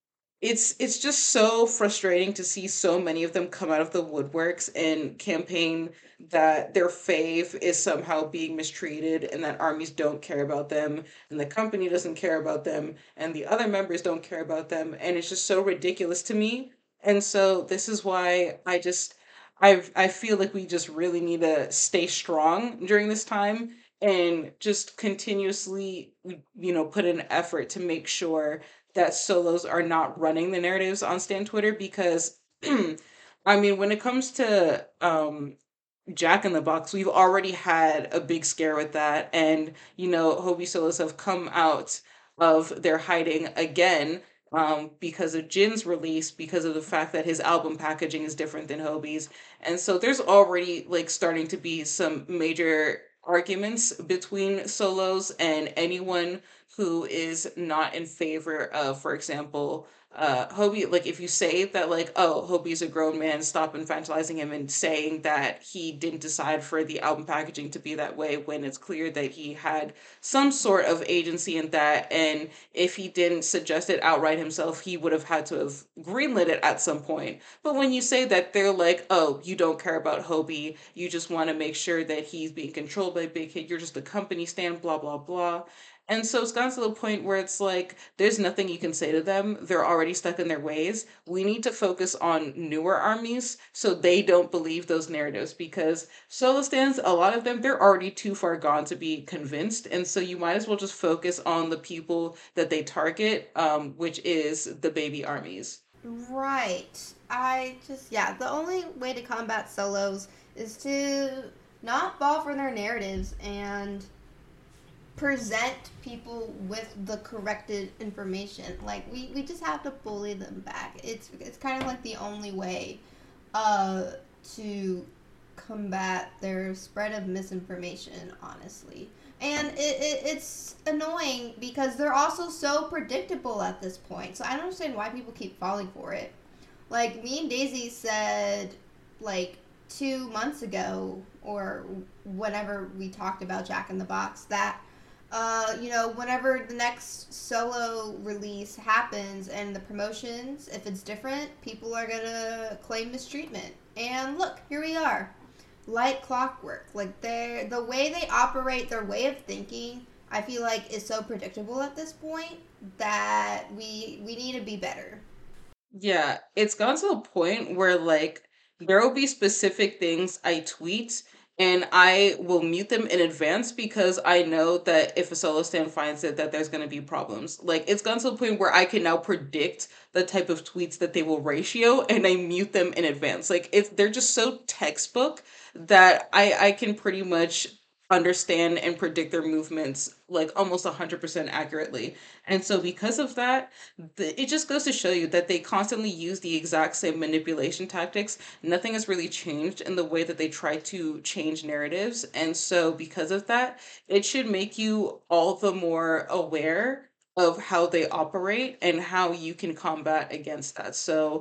It's it's just so frustrating to see so many of them come out of the woodworks and campaign that their fave is somehow being mistreated and that armies don't care about them and the company doesn't care about them and the other members don't care about them, and it's just so ridiculous to me. And so this is why I just I I feel like we just really need to stay strong during this time and just continuously, you know, put in effort to make sure that solos are not running the narratives on Stan Twitter because I mean when it comes to um Jack in the Box, we've already had a big scare with that, and you know, Hobie solos have come out of their hiding again, um, because of Jin's release, because of the fact that his album packaging is different than Hobie's. And so there's already like starting to be some major arguments between solos and anyone who is not in favor of, for example, uh Hobie. Like if you say that like, oh, Hobie's a grown man, stop infantilizing him and saying that he didn't decide for the album packaging to be that way when it's clear that he had some sort of agency in that, and if he didn't suggest it outright himself, he would have had to have greenlit it at some point. But when you say that, they're like, oh, you don't care about Hobie, you just want to make sure that he's being controlled by Big Hit, you're just a company stand, blah blah blah. And so it's gotten to the point where it's like there's nothing you can say to them. They're already stuck in their ways. We need to focus on newer armies so they don't believe those narratives because solo stands, a lot of them, they're already too far gone to be convinced. And so you might as well just focus on the people that they target, um, which is the baby armies. Right. I just, yeah, the only way to combat solos is to not fall for their narratives and present people with the corrected information. Like we, we just have to bully them back. It's it's kind of like the only way uh, to combat their spread of misinformation, honestly. And it, it it's annoying because they're also so predictable at this point. So I don't understand why people keep falling for it. Like me and Daisy said, like two months ago or whenever we talked about Jack in the Box, that uh, you know, whenever the next solo release happens and the promotions, if it's different, people are gonna claim mistreatment. And look, here we are, like clockwork. Like they the way they operate, their way of thinking, I feel like is so predictable at this point that we we need to be better. Yeah, it's gone to a point where like there will be specific things I tweet and I will mute them in advance because I know that if a solo stan finds it that there's going to be problems. Like it's gone to a point where I can now predict the type of tweets that they will ratio and I mute them in advance. Like it's they're just so textbook that I I can pretty much understand and predict their movements like almost one hundred percent accurately. And so because of that, the, it just goes to show you that they constantly use the exact same manipulation tactics. Nothing has really changed in the way that they try to change narratives. And so, because of that, it should make you all the more aware of how they operate and how you can combat against that. So,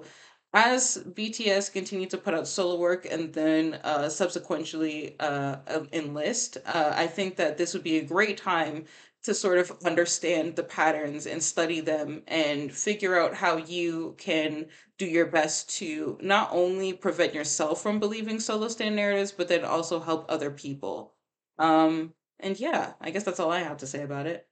as B T S continue to put out solo work and then uh, subsequently uh, um, enlist, uh, I think that this would be a great time to sort of understand the patterns and study them and figure out how you can do your best to not only prevent yourself from believing solo stand narratives, but then also help other people. Um, and yeah, I guess that's all I have to say about it.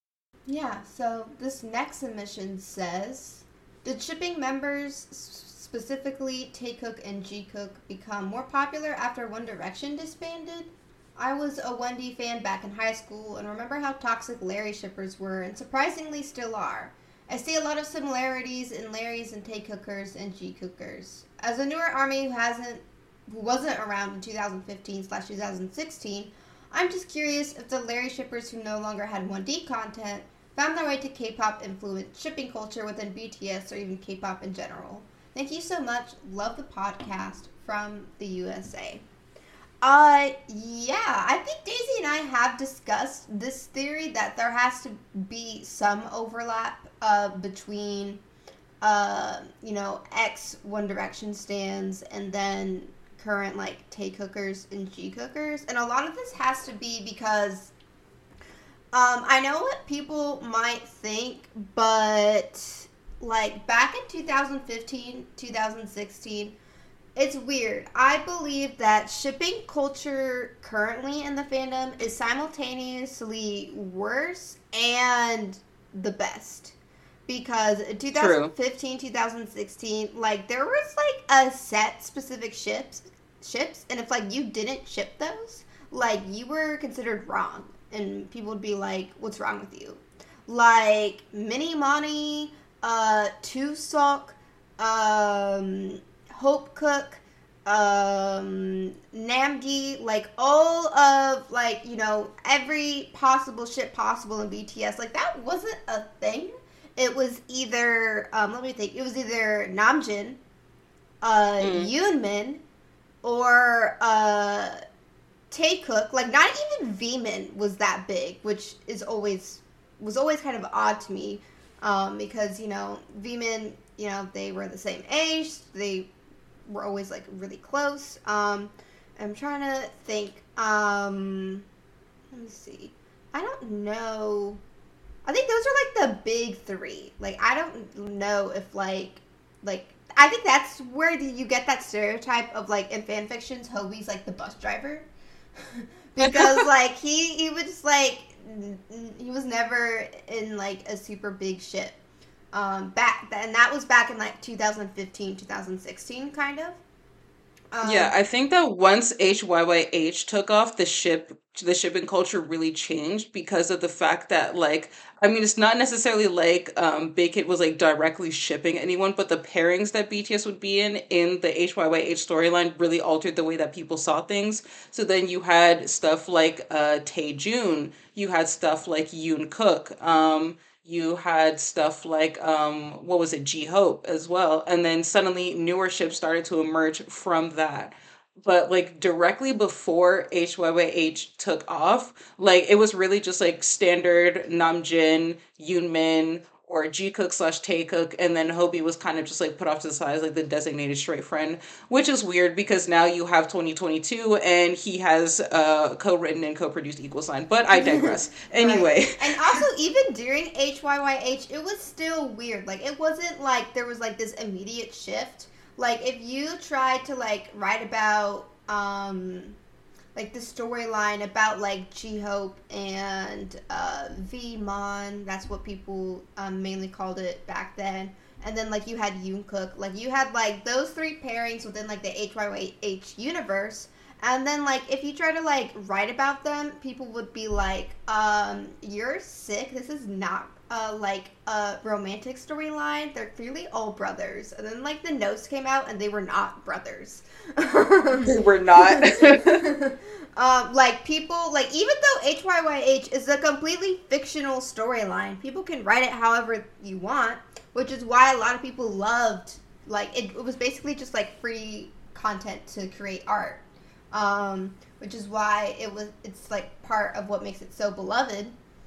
Yeah, so this next submission says, did shipping members, specifically Taekook and Jikook, become more popular after One Direction disbanded? I was a one D fan back in high school and remember how toxic Larry shippers were and surprisingly still are. I see a lot of similarities in Larry's and Taekookers and Jikookers. As a newer army who hasn't who wasn't around in two thousand fifteen slash two thousand sixteen, I'm just curious if the Larry shippers who no longer had one D content found their way to K-pop influenced shipping culture within B T S or even K-pop in general. Thank you so much. Love the podcast from the U S A. Uh, yeah, I think Daisy and I have discussed this theory that there has to be some overlap uh, between, uh, you know, ex One Direction stands and then current, like, Taekookers and G-Cookers. And a lot of this has to be because um, I know what people might think, but, like, back in two thousand fifteen, two thousand sixteen, it's weird. I believe that shipping culture currently in the fandom is simultaneously worse and the best. Because in True. twenty fifteen, two thousand sixteen, like, there was, like, a set specific ships, ships, and if, like, you didn't ship those, like, you were considered wrong. And people would be like, what's wrong with you? Like, Mini Money, uh, Tusok, um... Hope Cook, um, Namgi, like all of like, you know, every possible ship possible in B T S, like that wasn't a thing. It was either, um, let me think, it was either Namjoon, uh, Mm. Yoonmin, or uh, Taekook. Like not even V-Min was that big, which is always was always kind of odd to me, um, because you know V-Min, you know they were the same age, they were always like really close. Um, I'm trying to think. Um, let me see. I don't know. I think those are like the big three. Like I don't know if like like I think that's where you get that stereotype of like in fan fictions, Hobie's like the bus driver because like he he was just like he was never in like a super big ship. Um, back and that was back in like two thousand fifteen, two thousand sixteen, kind of. Yeah, Um, I think that once H Y Y H took off, the ship the shipping culture really changed because of the fact that like I mean it's not necessarily like um Big Hit was like directly shipping anyone, but the pairings that B T S would be in in the H Y Y H storyline really altered the way that people saw things. So then you had stuff like uh Taejoon, you had stuff like Yoon Cook, um you had stuff like um what was it, G-Hope as well, and then suddenly newer ships started to emerge from that. But like directly before H Y Y H took off, like it was really just like standard Namjin, Yoonmin, or G Cook slash Tae Cook, and then Hobie was kind of just like put off to the side as like the designated straight friend, which is weird because now you have twenty twenty-two and he has uh co-written and co-produced Equal Sign. But I digress. right. Anyway. And also, even during H Y Y H, it was still weird. Like, it wasn't like there was like this immediate shift. Like, if you tried to like write about, um, like the storyline about like G Hope and uh, V Mon. That's what people um, mainly called it back then. And then like you had Yoon Cook, like you had like those three pairings within like the H Y Y H universe. And then like if you try to like write about them, people would be like, um, "You're sick. This is not uh, like a romantic storyline. They're clearly all brothers." And then like the notes came out, and they were not brothers. They were not. um, like people like even though H Y Y H is a completely fictional storyline, people can write it however you want, which is why a lot of people loved like it, it was basically just like free content to create art. Um, which is why it was it's like part of what makes it so beloved.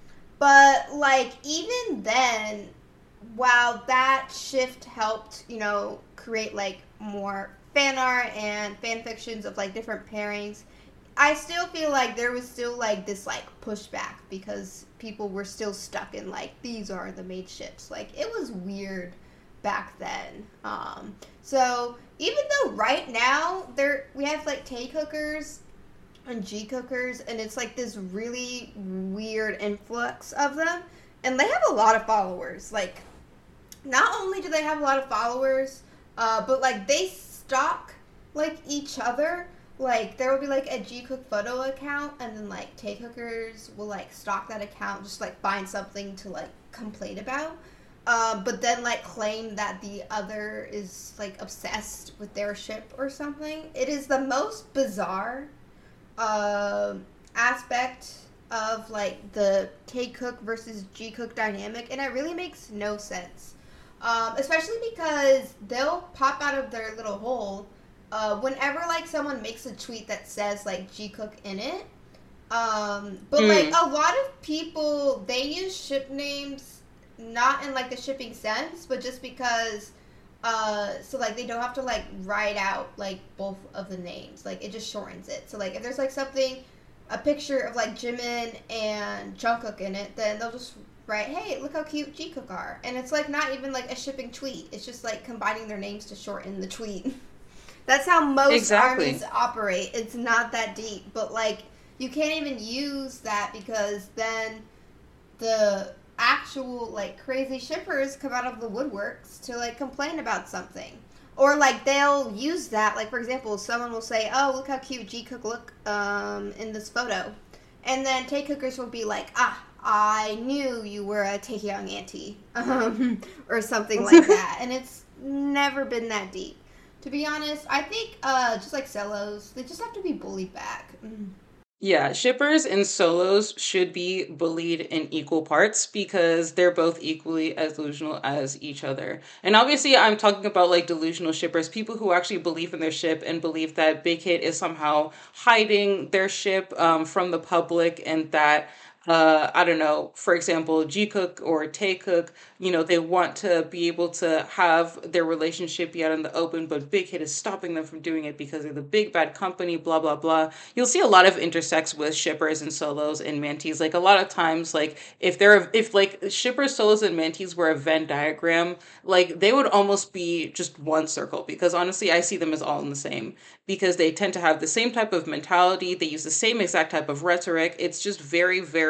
But like even then, while that shift helped, you know, create like more fan art and fan fictions of like different pairings, I still feel like there was still like this like pushback because people were still stuck in like these are the made ships. Like it was weird back then. Um, so even though right now there we have like Tay cookers and G cookers, and it's like this really weird influx of them, and they have a lot of followers. Like not only do they have a lot of followers, uh, but like they stalk like each other. Like there will be like a G Cook photo account, and then like Tay Cookers will like stalk that account, just like find something to like complain about. Uh, but then like claim that the other is like obsessed with their ship or something. It is the most bizarre uh, aspect of like the Tay Cook versus G Cook dynamic, and it really makes no sense. Um, especially because they'll pop out of their little hole uh, whenever like someone makes a tweet that says like G Cook in it. Um, but like Mm. a lot of people, they use ship names not in like the shipping sense, but just because uh, so like they don't have to like write out like both of the names. Like it just shortens it. So like if there's like something, a picture of like Jimin and Jungkook in it, then they'll just write, "Hey, look how cute Jikook are," and it's like not even like a shipping tweet. It's just like combining their names to shorten the tweet. That's how most armies Exactly. operate. It's not that deep, but like you can't even use that because then the actual like crazy shippers come out of the woodworks to like complain about something. Or like they'll use that, like for example, someone will say, "Oh, look how cute G Cook look um, in this photo," and then Tay Cookers will be like, "Ah, I knew you were a Taehyung auntie," um, or something like that, and it's never been that deep. To be honest, I think uh, just like Cellos, they just have to be bullied back. Mm. Yeah, shippers and solos should be bullied in equal parts because they're both equally as delusional as each other. And obviously, I'm talking about like delusional shippers, people who actually believe in their ship and believe that Big Hit is somehow hiding their ship um, from the public, and that. Uh, I don't know, for example, G Cook or Tay Cook, you know, they want to be able to have their relationship be out in the open, but Big Hit is stopping them from doing it because they're the big bad company, blah, blah, blah. You'll see a lot of intersects with shippers and solos and mantees. Like a lot of times, like if they're if like shippers, solos, and mantees were a Venn diagram, like they would almost be just one circle because honestly, I see them as all in the same because they tend to have the same type of mentality. They use the same exact type of rhetoric. It's just very, very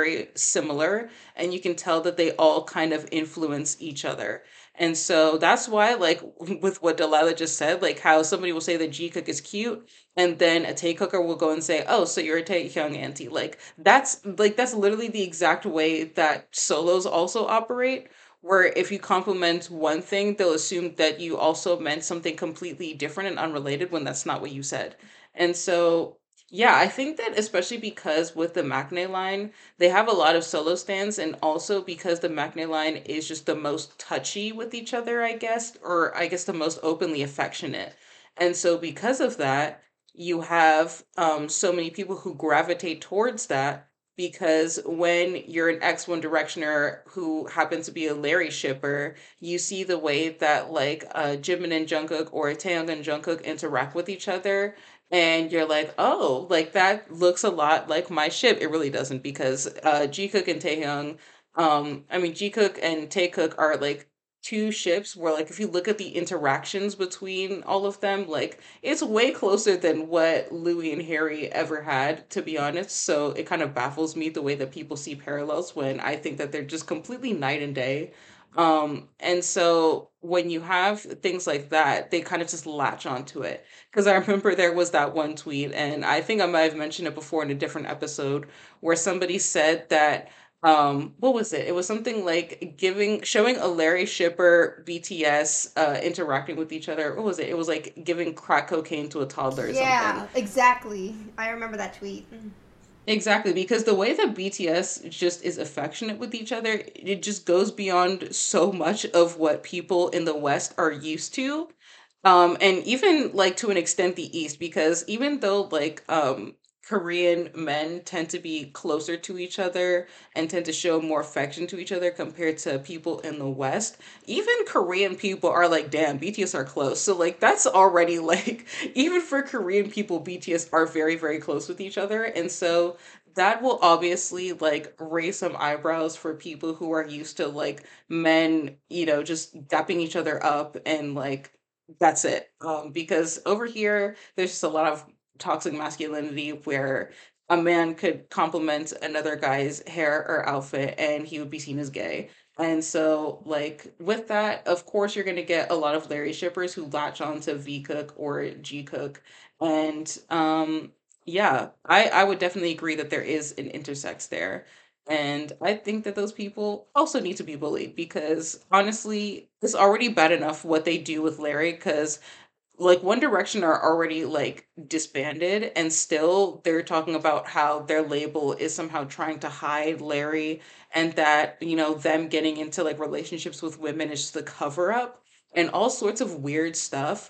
very similar, and you can tell that they all kind of influence each other. And so that's why, like, with what Delilah just said, like how somebody will say that G Cook is cute, and then a Tay Cooker will go and say, "Oh, so you're a Tay Young auntie." Like that's like that's literally the exact way that solos also operate. Where if you compliment one thing, they'll assume that you also meant something completely different and unrelated when that's not what you said. And so, yeah, I think that especially because with the Maknae line, they have a lot of solo stands, and also because the Maknae line is just the most touchy with each other, I guess, or I guess the most openly affectionate. And so, because of that, you have um, so many people who gravitate towards that because when you're an X One Directioner who happens to be a Larry shipper, you see the way that like uh, Jimin and Jungkook or Taeyong and Jungkook interact with each other, and you're like, oh, like that looks a lot like my ship. It really doesn't because uh, Jikook and Taehyung, um, I mean Jikook and Taekook are like two ships where like if you look at the interactions between all of them, like it's way closer than what Louis and Harry ever had, to be honest. So it kind of baffles me the way that people see parallels when I think that they're just completely night and day. Um, and so when you have things like that, they kind of just latch onto it. Because I remember there was that one tweet, and I think I might have mentioned it before in a different episode, where somebody said that um what was it? It was something like giving showing a Larry Shipper B T S uh interacting with each other. What was it? It was like giving crack cocaine to a toddler or something. Yeah, exactly. I remember that tweet. Exactly, because the way that B T S just is affectionate with each other, it just goes beyond so much of what people in the West are used to. Um, and even like to an extent the East, because even though like um Korean men tend to be closer to each other and tend to show more affection to each other compared to people in the West, even Korean people are like, damn, B T S are close. So like that's already like even for Korean people, B T S are very, very close with each other. And so that will obviously like raise some eyebrows for people who are used to like men, you know, just dapping each other up and like that's it. Um, because over here, there's just a lot of toxic masculinity where a man could compliment another guy's hair or outfit and he would be seen as gay. And so, like, with that, of course, you're going to get a lot of Larry shippers who latch on to V Cook or G Cook. And um, yeah, I, I would definitely agree that there is an intersex there. And I think that those people also need to be bullied because honestly, it's already bad enough what they do with Larry because like One Direction are already like disbanded and still they're talking about how their label is somehow trying to hide Larry and that, you know, them getting into like relationships with women is just a cover up and all sorts of weird stuff.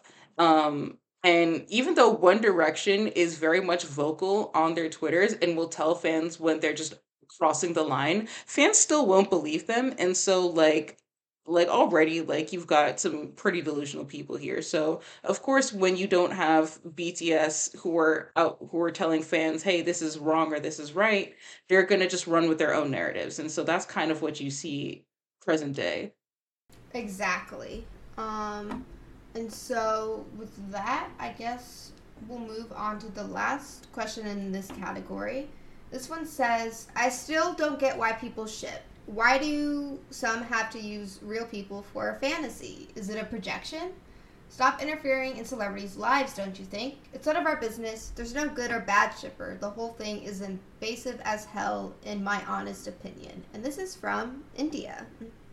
Um and even though One Direction is very much vocal on their Twitters and will tell fans when they're just crossing the line, fans still won't believe them. And so like like already like you've got some pretty delusional people here. So of course, when you don't have B T S who are out who are telling fans, "Hey, this is wrong or this is right," they're gonna just run with their own narratives, and so that's kind of what you see present day. Exactly. Um, and so with that, I guess we'll move on to the last question in this category. This one says, I still don't get why people ship. Why do some have to use real people for a fantasy? Is it a projection? Stop interfering in celebrities' lives, don't you think? It's none of our business. There's no good or bad shipper. The whole thing is invasive as hell, in my honest opinion. And this is from India.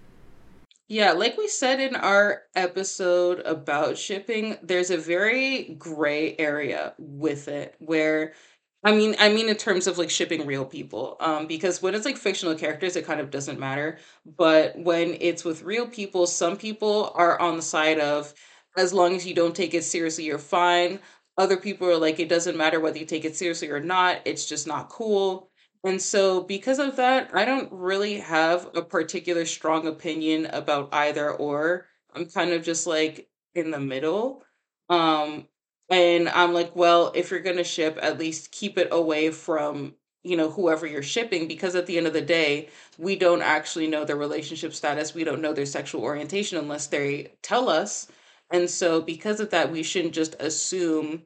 Yeah, like we said in our episode about shipping, there's a very gray area with it where I mean, I mean in terms of like shipping real people. Um, because when it's like fictional characters, it kind of doesn't matter. But when it's with real people, some people are on the side of as long as you don't take it seriously, you're fine. Other people are like, it doesn't matter whether you take it seriously or not, it's just not cool. And so, because of that, I don't really have a particular strong opinion about either or. I'm kind of just like in the middle. Um, and I'm like, well, if you're gonna ship, at least keep it away from, you know, whoever you're shipping, because at the end of the day, we don't actually know their relationship status. We don't know their sexual orientation unless they tell us. And so, because of that, we shouldn't just assume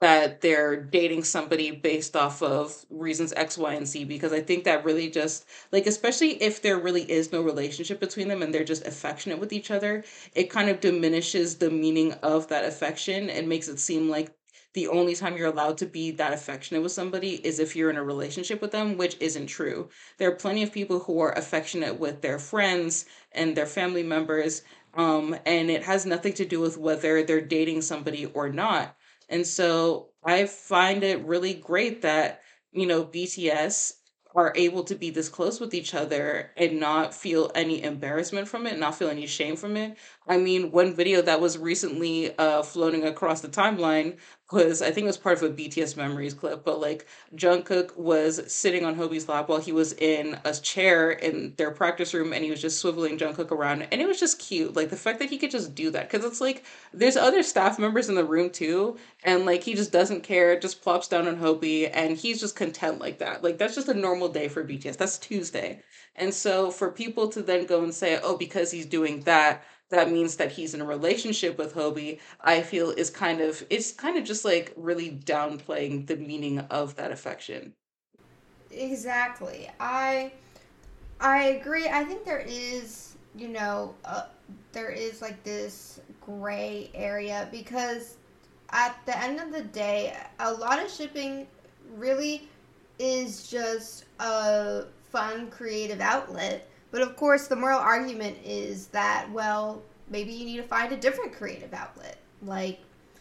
that they're dating somebody based off of reasons X, Y, and Z, because I think that really just, like, especially if there really is no relationship between them and they're just affectionate with each other, it kind of diminishes the meaning of that affection and makes it seem like the only time you're allowed to be that affectionate with somebody is if you're in a relationship with them, which isn't true. There are plenty of people who are affectionate with their friends and their family members, um, and it has nothing to do with whether they're dating somebody or not. And so I find it really great that, you know, B T S are able to be this close with each other and not feel any embarrassment from it, not feel any shame from it. I mean, one video that was recently uh floating across the timeline was, I think it was part of a B T S Memories clip, but like Jungkook was sitting on Hobie's lap while he was in a chair in their practice room and he was just swiveling Jungkook around and it was just cute. Like the fact that he could just do that, because it's like there's other staff members in the room too, and like he just doesn't care, just plops down on Hobie, and he's just content like that. Like that's just a normal day for B T S. That's Tuesday. And so for people to then go and say, oh, because he's doing that, that means that he's in a relationship with Hobie, I feel is kind of, it's kind of just like really downplaying the meaning of that affection. Exactly. I I agree. I think there is, you know, uh, there is like this gray area because at the end of the day, a lot of shipping really is just a fun creative outlet. But of course, the moral argument is that, well, maybe you need to find a different creative outlet. Like,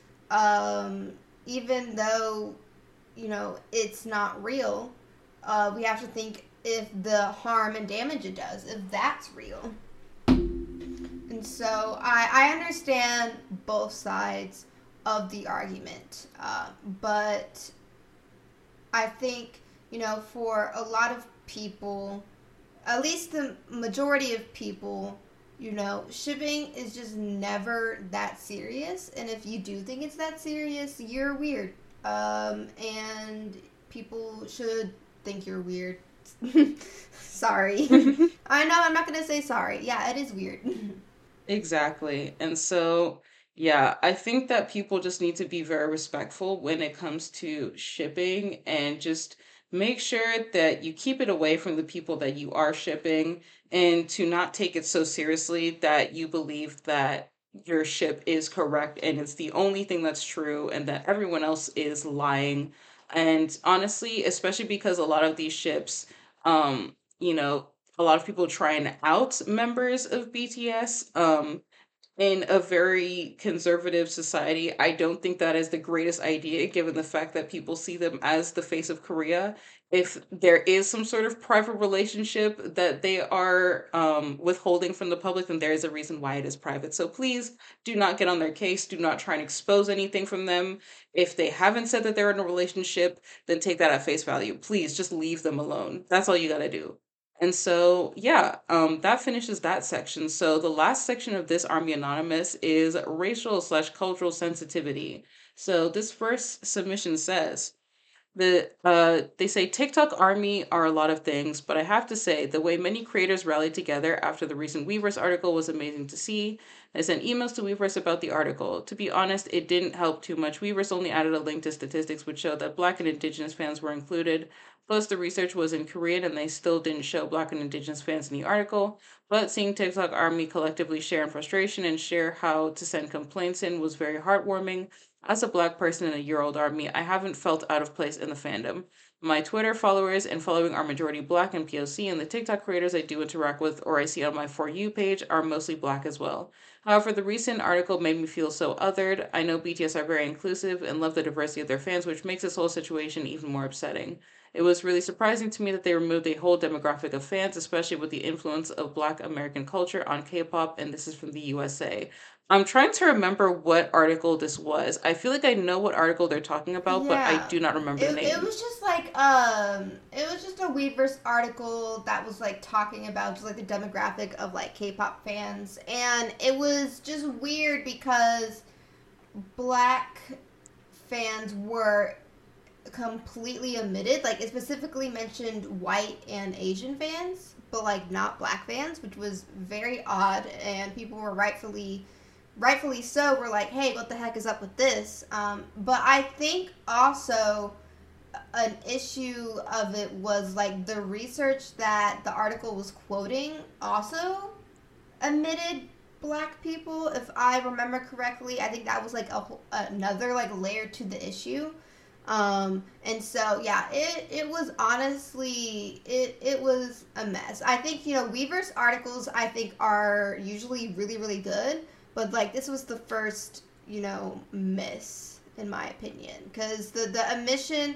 um, even though, you know, it's not real, uh, we have to think if the harm and damage it does, if that's real. And so I, I understand both sides of the argument. Uh, but I think, you know, for a lot of people, at least the majority of people, you know, shipping is just never that serious. And if you do think it's that serious, you're weird. Um, and people should think you're weird. Sorry. I know I'm not going to say sorry. Yeah, it is weird. Exactly. And so, yeah, I think that people just need to be very respectful when it comes to shipping and just make sure that you keep it away from the people that you are shipping and to not take it so seriously that you believe that your ship is correct and it's the only thing that's true and that everyone else is lying. And honestly, especially because a lot of these ships, um, you know, a lot of people try and out members of B T S. Um, in a very conservative society, I don't think that is the greatest idea, given the fact that people see them as the face of Korea. If there is some sort of private relationship that they are um, withholding from the public, then there is a reason why it is private. So please do not get on their case. Do not try and expose anything from them. If they haven't said that they're in a relationship, then take that at face value. Please just leave them alone. That's all you gotta do. And so, yeah, um, that finishes that section. So the last section of this Army Anonymous is racial slash cultural sensitivity. So this first submission says, the uh they say TikTok army are a lot of things, but I have to say the way many creators rallied together after the recent Weverse article was amazing to see. I sent emails to Weverse about the article. To be honest, it didn't help too much. Weverse only added a link to statistics which showed that Black and Indigenous fans were included. Plus, the research was in Korean and they still didn't show Black and Indigenous fans in the article. But seeing TikTok army collectively share in frustration and share how to send complaints in was very heartwarming. As a Black person in a year old army, I haven't felt out of place in the fandom. My Twitter followers and following are majority Black and P O C, and the TikTok creators I do interact with or I see on my For You page are mostly Black as well. However, the recent article made me feel so othered. I know B T S are very inclusive and love the diversity of their fans, which makes this whole situation even more upsetting. It was really surprising to me that they removed a whole demographic of fans, especially with the influence of Black American culture on K pop, and this is from the U S A. I'm trying to remember what article this was. I feel like I know what article they're talking about, but I Yeah. do not remember the It, it name. was just like um it was just a Weverse article that was like talking about just like the demographic of like K-pop fans, and it was just weird because black fans were completely omitted. Like it specifically mentioned white and Asian fans, but like not black fans, which was very odd, and people were rightfully rightfully so, were like, hey, what the heck is up with this? Um, but I think also an issue of it was like the research that the article was quoting also admitted black people, if I remember correctly. I think that was like a another like layer to the issue. Um, and so yeah, it it was honestly it it was a mess. I think, you know, Weaver's articles I think are usually really really good, but like this was the first, you know, miss in my opinion, because the the omission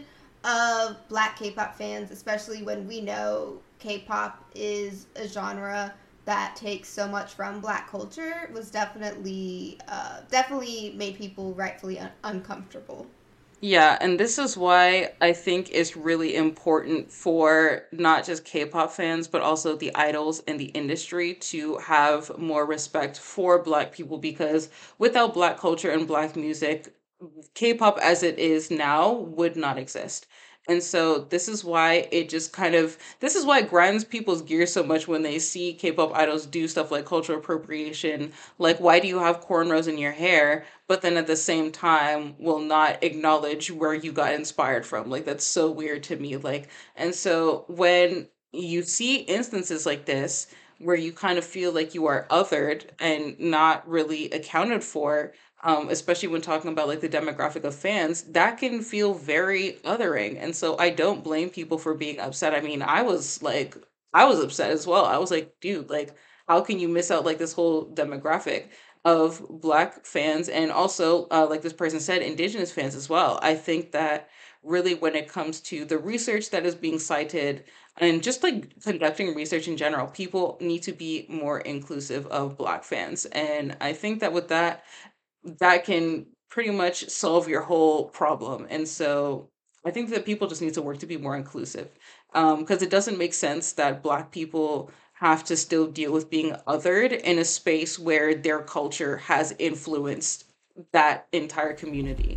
of black K-pop fans, especially when we know K-pop is a genre that takes so much from black culture, was definitely uh, definitely made people rightfully un- uncomfortable. Yeah, and this is why I think it's really important for not just K-pop fans, but also the idols in the industry to have more respect for Black people, because without Black culture and Black music, K-pop as it is now would not exist. And so this is why it just kind of this is why it grinds people's gears so much when they see K-pop idols do stuff like cultural appropriation. Like, why do you have cornrows in your hair, but then at the same time will not acknowledge where you got inspired from? Like, that's so weird to me. Like, and so when you see instances like this where you kind of feel like you are othered and not really accounted for, um, especially when talking about like the demographic of fans, that can feel very othering. And so I don't blame people for being upset. I mean, I was like, I was upset as well. I was like, dude, like, how can you miss out like this whole demographic of Black fans, and also, uh, like this person said, Indigenous fans as well? I think that really when it comes to the research that is being cited and just like conducting research in general, people need to be more inclusive of Black fans. And I think that with that, that can pretty much solve your whole problem. And so I think that people just need to work to be more inclusive, um, because it doesn't make sense that Black people have to still deal with being othered in a space where their culture has influenced that entire community.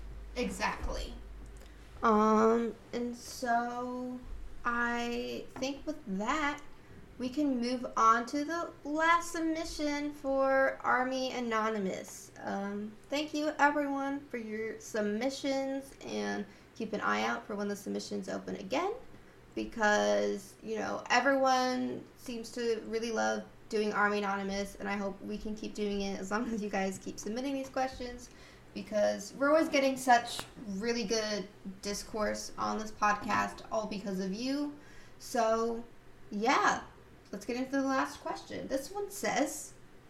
Exactly. Um, and so I think with that, we can move on to the last submission for Army Anonymous. Um, thank you, everyone, for your submissions, and keep an eye out for when the submissions open again, because, you know, everyone seems to really love doing Army Anonymous, and I hope we can keep doing it as long as you guys keep submitting these questions, because we're always getting such really good discourse on this podcast, all because of you. So, yeah, let's get into the last question. This one says,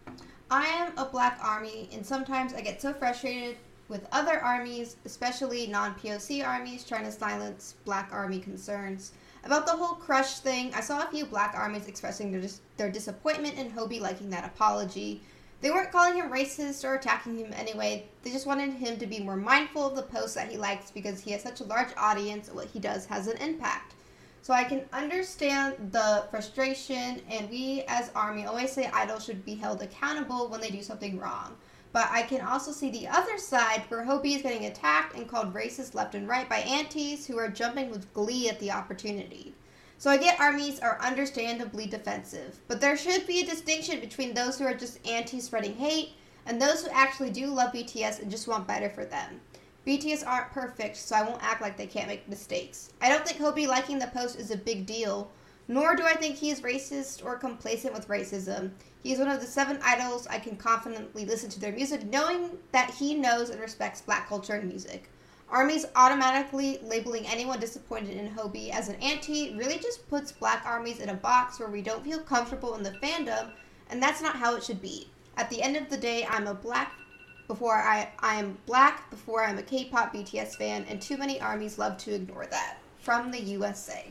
I am a Black Army, and sometimes I get so frustrated with other armies, especially non P O C armies, trying to silence Black Army concerns. About the whole crush thing, I saw a few Black armies expressing their, dis- their disappointment in Hobie liking that apology. They weren't calling him racist or attacking him anyway. They just wanted him to be more mindful of the posts that he likes, because he has such a large audience and what he does has an impact. So I can understand the frustration, and we as Army always say idols should be held accountable when they do something wrong. But I can also see the other side, where Hobie is getting attacked and called racist left and right by aunties who are jumping with glee at the opportunity. So I get armies are understandably defensive, but there should be a distinction between those who are just anti-spreading hate and those who actually do love B T S and just want better for them. B T S aren't perfect, so I won't act like they can't make mistakes. I don't think Hobie liking the post is a big deal, nor do I think he is racist or complacent with racism. He is one of the seven idols I can confidently listen to their music, knowing that he knows and respects Black culture and music. Armies automatically labeling anyone disappointed in Hobie as an anti really just puts Black armies in a box where we don't feel comfortable in the fandom, and that's not how it should be. At the end of the day, I'm a Black before I I am Black before I'm a K-pop B T S fan, and too many armies love to ignore that. From the U S A.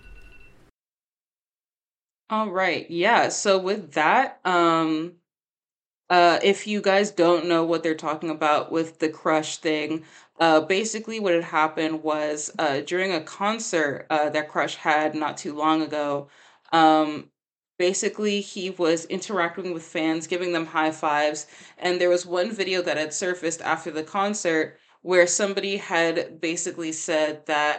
All right. Yeah. So with that, um, Uh, if you guys don't know what they're talking about with the crush thing, uh, basically what had happened was, uh, during a concert uh, that Crush had not too long ago. Um, basically, he was interacting with fans, giving them high fives, and there was one video that had surfaced after the concert where somebody had basically said that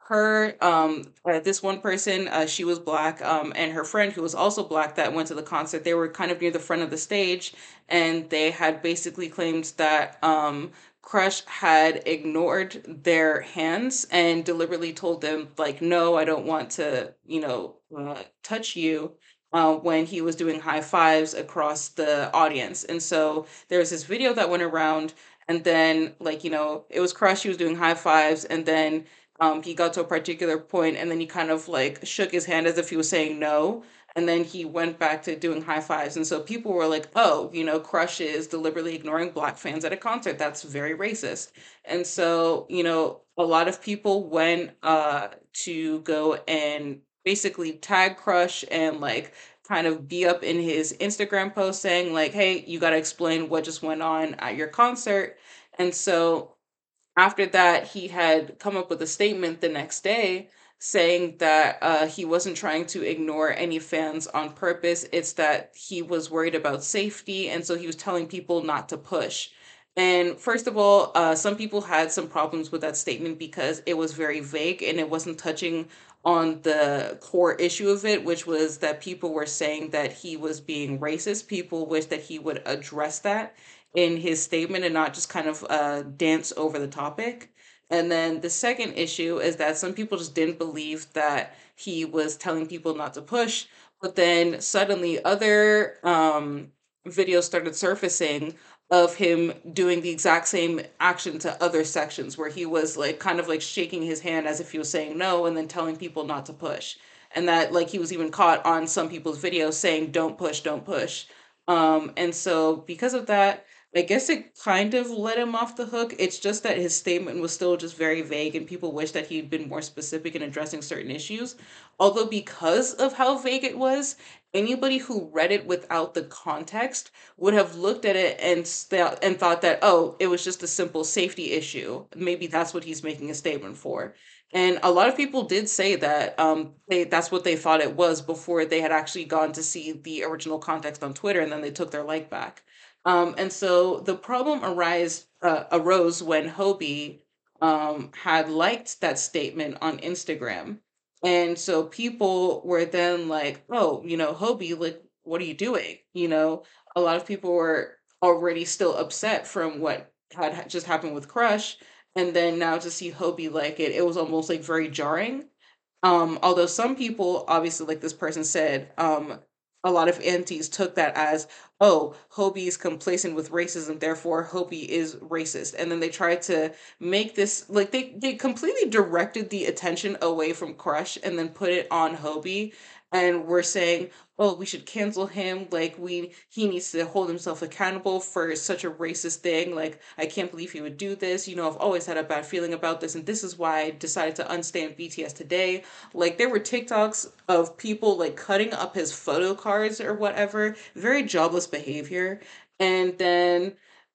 her um uh, this one person, uh, she was black, um and her friend who was also black that went to the concert, they were kind of near the front of the stage, and they had basically claimed that um Crush had ignored their hands and deliberately told them like, no, I don't want to, you know, uh, touch you, uh, when he was doing high fives across the audience. And so there was this video that went around, and then like, you know, it was Crush, he was doing high fives, and then um, he got to a particular point, and then he kind of like shook his hand as if he was saying no. And then he went back to doing high fives. And so people were like, oh, you know, Crush is deliberately ignoring black fans at a concert. That's very racist. And so, you know, a lot of people went uh, to go and basically tag Crush and like kind of be up in his Instagram post saying, like, hey, you got to explain what just went on at your concert. And so after that, he had come up with a statement the next day saying that uh, he wasn't trying to ignore any fans on purpose. It's that he was worried about safety. And so he was telling people not to push. And first of all, uh, some people had some problems with that statement because it was very vague and it wasn't touching on the core issue of it, which was that people were saying that he was being racist. People wish that he would address that in his statement and not just kind of uh, dance over the topic. And then the second issue is that some people just didn't believe that he was telling people not to push, but then suddenly other um, videos started surfacing of him doing the exact same action to other sections where he was like kind of like shaking his hand as if he was saying no and then telling people not to push. And that like he was even caught on some people's videos saying don't push, don't push. Um, and so because of that, I guess it kind of let him off the hook. It's just that his statement was still just very vague, and people wish that he'd been more specific in addressing certain issues. Although, because of how vague it was, anybody who read it without the context would have looked at it and st- and thought that, oh, it was just a simple safety issue. Maybe that's what he's making a statement for. And a lot of people did say that um, they that's what they thought it was before they had actually gone to see the original context on Twitter, and then they took their like back. Um, and so the problem arise uh, arose when Hobie um, had liked that statement on Instagram, and so people were then like, "Oh, you know, Hobie, like, what are you doing?" You know, a lot of people were already still upset from what had ha- just happened with Crush, and then now to see Hobie like it, it was almost like very jarring. Um, although some people, obviously, like this person said, um, a lot of aunties took that as, oh, Hobie is complacent with racism, therefore Hobie is racist. And then they tried to make this like they they completely directed the attention away from Crush and then put it on Hobie. And we're saying, oh, we should cancel him. Like we he needs to hold himself accountable for such a racist thing. Like I can't believe he would do this. You know, I've always had a bad feeling about this, and this is why I decided to unstand B T S today. Like there were TikToks of people like cutting up his photo cards or whatever. Very jobless behavior. And then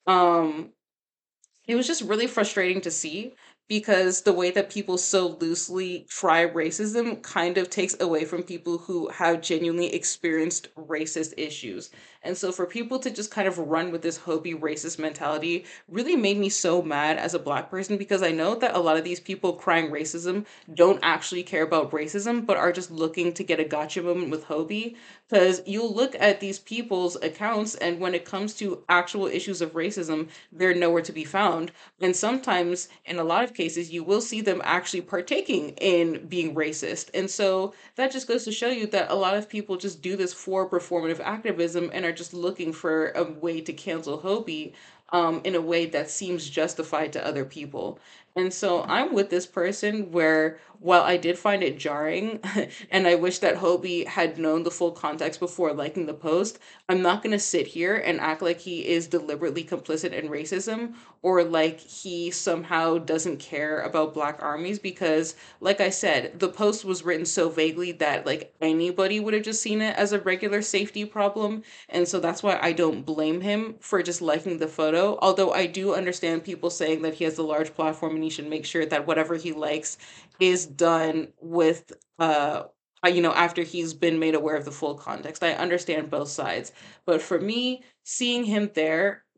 um it was just really frustrating to see because the way that people so loosely try racism kind of takes away from people who have genuinely experienced racist issues. And so for people to just kind of run with this Hopi racist mentality really made me so mad as a black person because I know that a lot of these people crying racism don't actually care about racism but are just looking to get a gotcha moment with Hobie. Because you look at these people's accounts, and when it comes to actual issues of racism, they're nowhere to be found. And sometimes, in a lot of cases, you will see them actually partaking in being racist. And so that just goes to show you that a lot of people just do this for performative activism and are just looking for a way to cancel Hobie um, in a way that seems justified to other people. And so I'm with this person where while I did find it jarring and I wish that Hobie had known the full context before liking the post, I'm not going to sit here and act like he is deliberately complicit in racism or like he somehow doesn't care about black armies because like I said, the post was written so vaguely that like anybody would have just seen it as a regular safety problem, and so that's why I don't blame him for just liking the photo. Although I do understand people saying that he has a large platform and he should make sure that whatever he likes is done with uh uh, you know, after he's been made aware of the full context. I understand both sides. But for me, seeing him there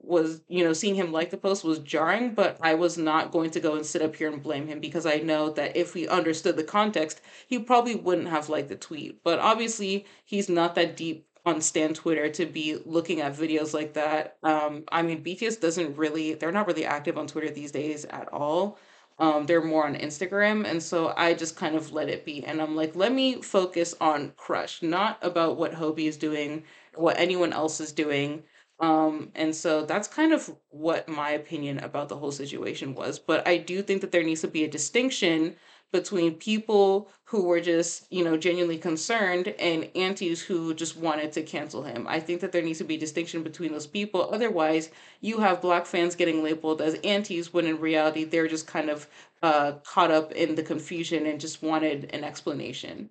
was, you know, seeing him like the post was jarring, but I was not going to go and sit up here and blame him because I know that if we understood the context, he probably wouldn't have liked the tweet. But obviously, he's not that deep on Stan Twitter to be looking at videos like that. Um, I mean, B T S doesn't really, they're not really active on Twitter these days at all. Um, they're more on Instagram. And so I just kind of let it be. And I'm like, let me focus on Crush, not about what Hobie is doing, what anyone else is doing. Um, and so that's kind of what my opinion about the whole situation was. But I do think that there needs to be a distinction between people who were just, you know, genuinely concerned and aunties who just wanted to cancel him. I think that there needs to be a distinction between those people. Otherwise, you have black fans getting labeled as aunties when in reality they're just kind of uh, caught up in the confusion and just wanted an explanation.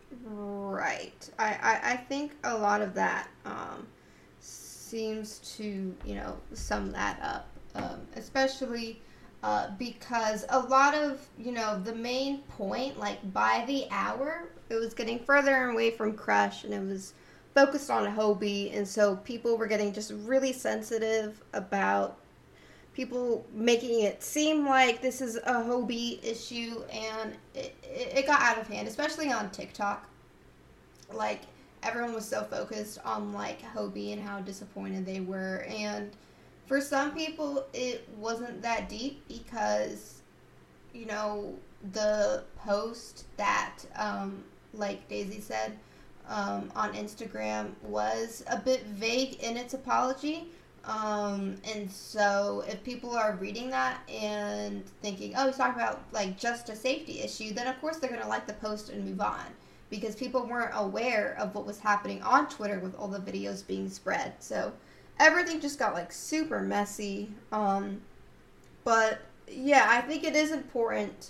Right. I, I, I think a lot of that um, seems to, you know, sum that up, um, especially uh, because a lot of, you know, the main point, like by the hour, it was getting further away from Crush and it was focused on Hobie. And so people were getting just really sensitive about people making it seem like this is a Hobie issue, and it, it, it got out of hand, especially on TikTok. Like, everyone was so focused on like Hobie and how disappointed they were, and for some people it wasn't that deep because, you know, the post that um, like Daisy said, um, on Instagram was a bit vague in its apology. Um, and so if people are reading that and thinking, oh, he's talking about like just a safety issue, then of course they're going to like the post and move on because people weren't aware of what was happening on Twitter with all the videos being spread. So everything just got like super messy. Um, but yeah, I think it is important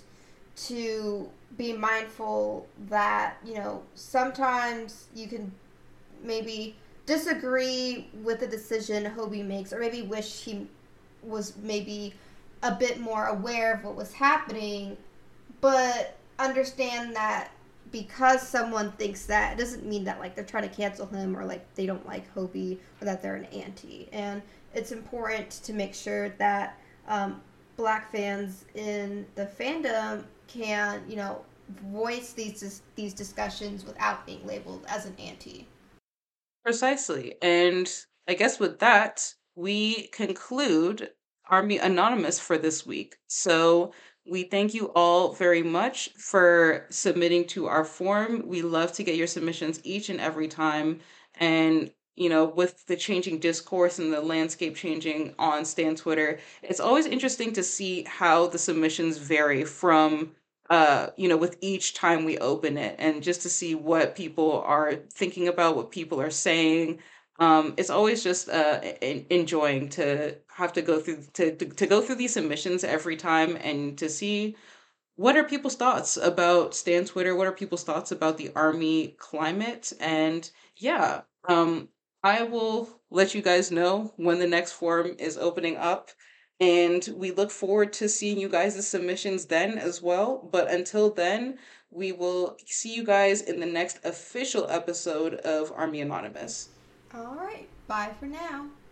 to be mindful that, you know, sometimes you can maybe disagree with the decision Hobie makes, or maybe wish he was maybe a bit more aware of what was happening, but understand that because someone thinks that, it doesn't mean that like they're trying to cancel him or like they don't like Hobie or that they're an anti. And it's important to make sure that um, black fans in the fandom can, you know, voice these these discussions without being labeled as an anti. Precisely. And I guess with that, we conclude Army Anonymous for this week. So we thank you all very much for submitting to our form. We love to get your submissions each and every time. And, you know, with the changing discourse and the landscape changing on Stan Twitter, it's always interesting to see how the submissions vary from uh, you know, with each time we open it and just to see what people are thinking about, what people are saying. Um, it's always just uh, en- enjoying to have to go through to, to to go through these submissions every time and to see what are people's thoughts about Stan Twitter, what are people's thoughts about the army climate, and yeah, um, I will let you guys know when the next forum is opening up. And we look forward to seeing you guys' submissions then as well. But until then, we will see you guys in the next official episode of Army Anonymous. All right, bye for now.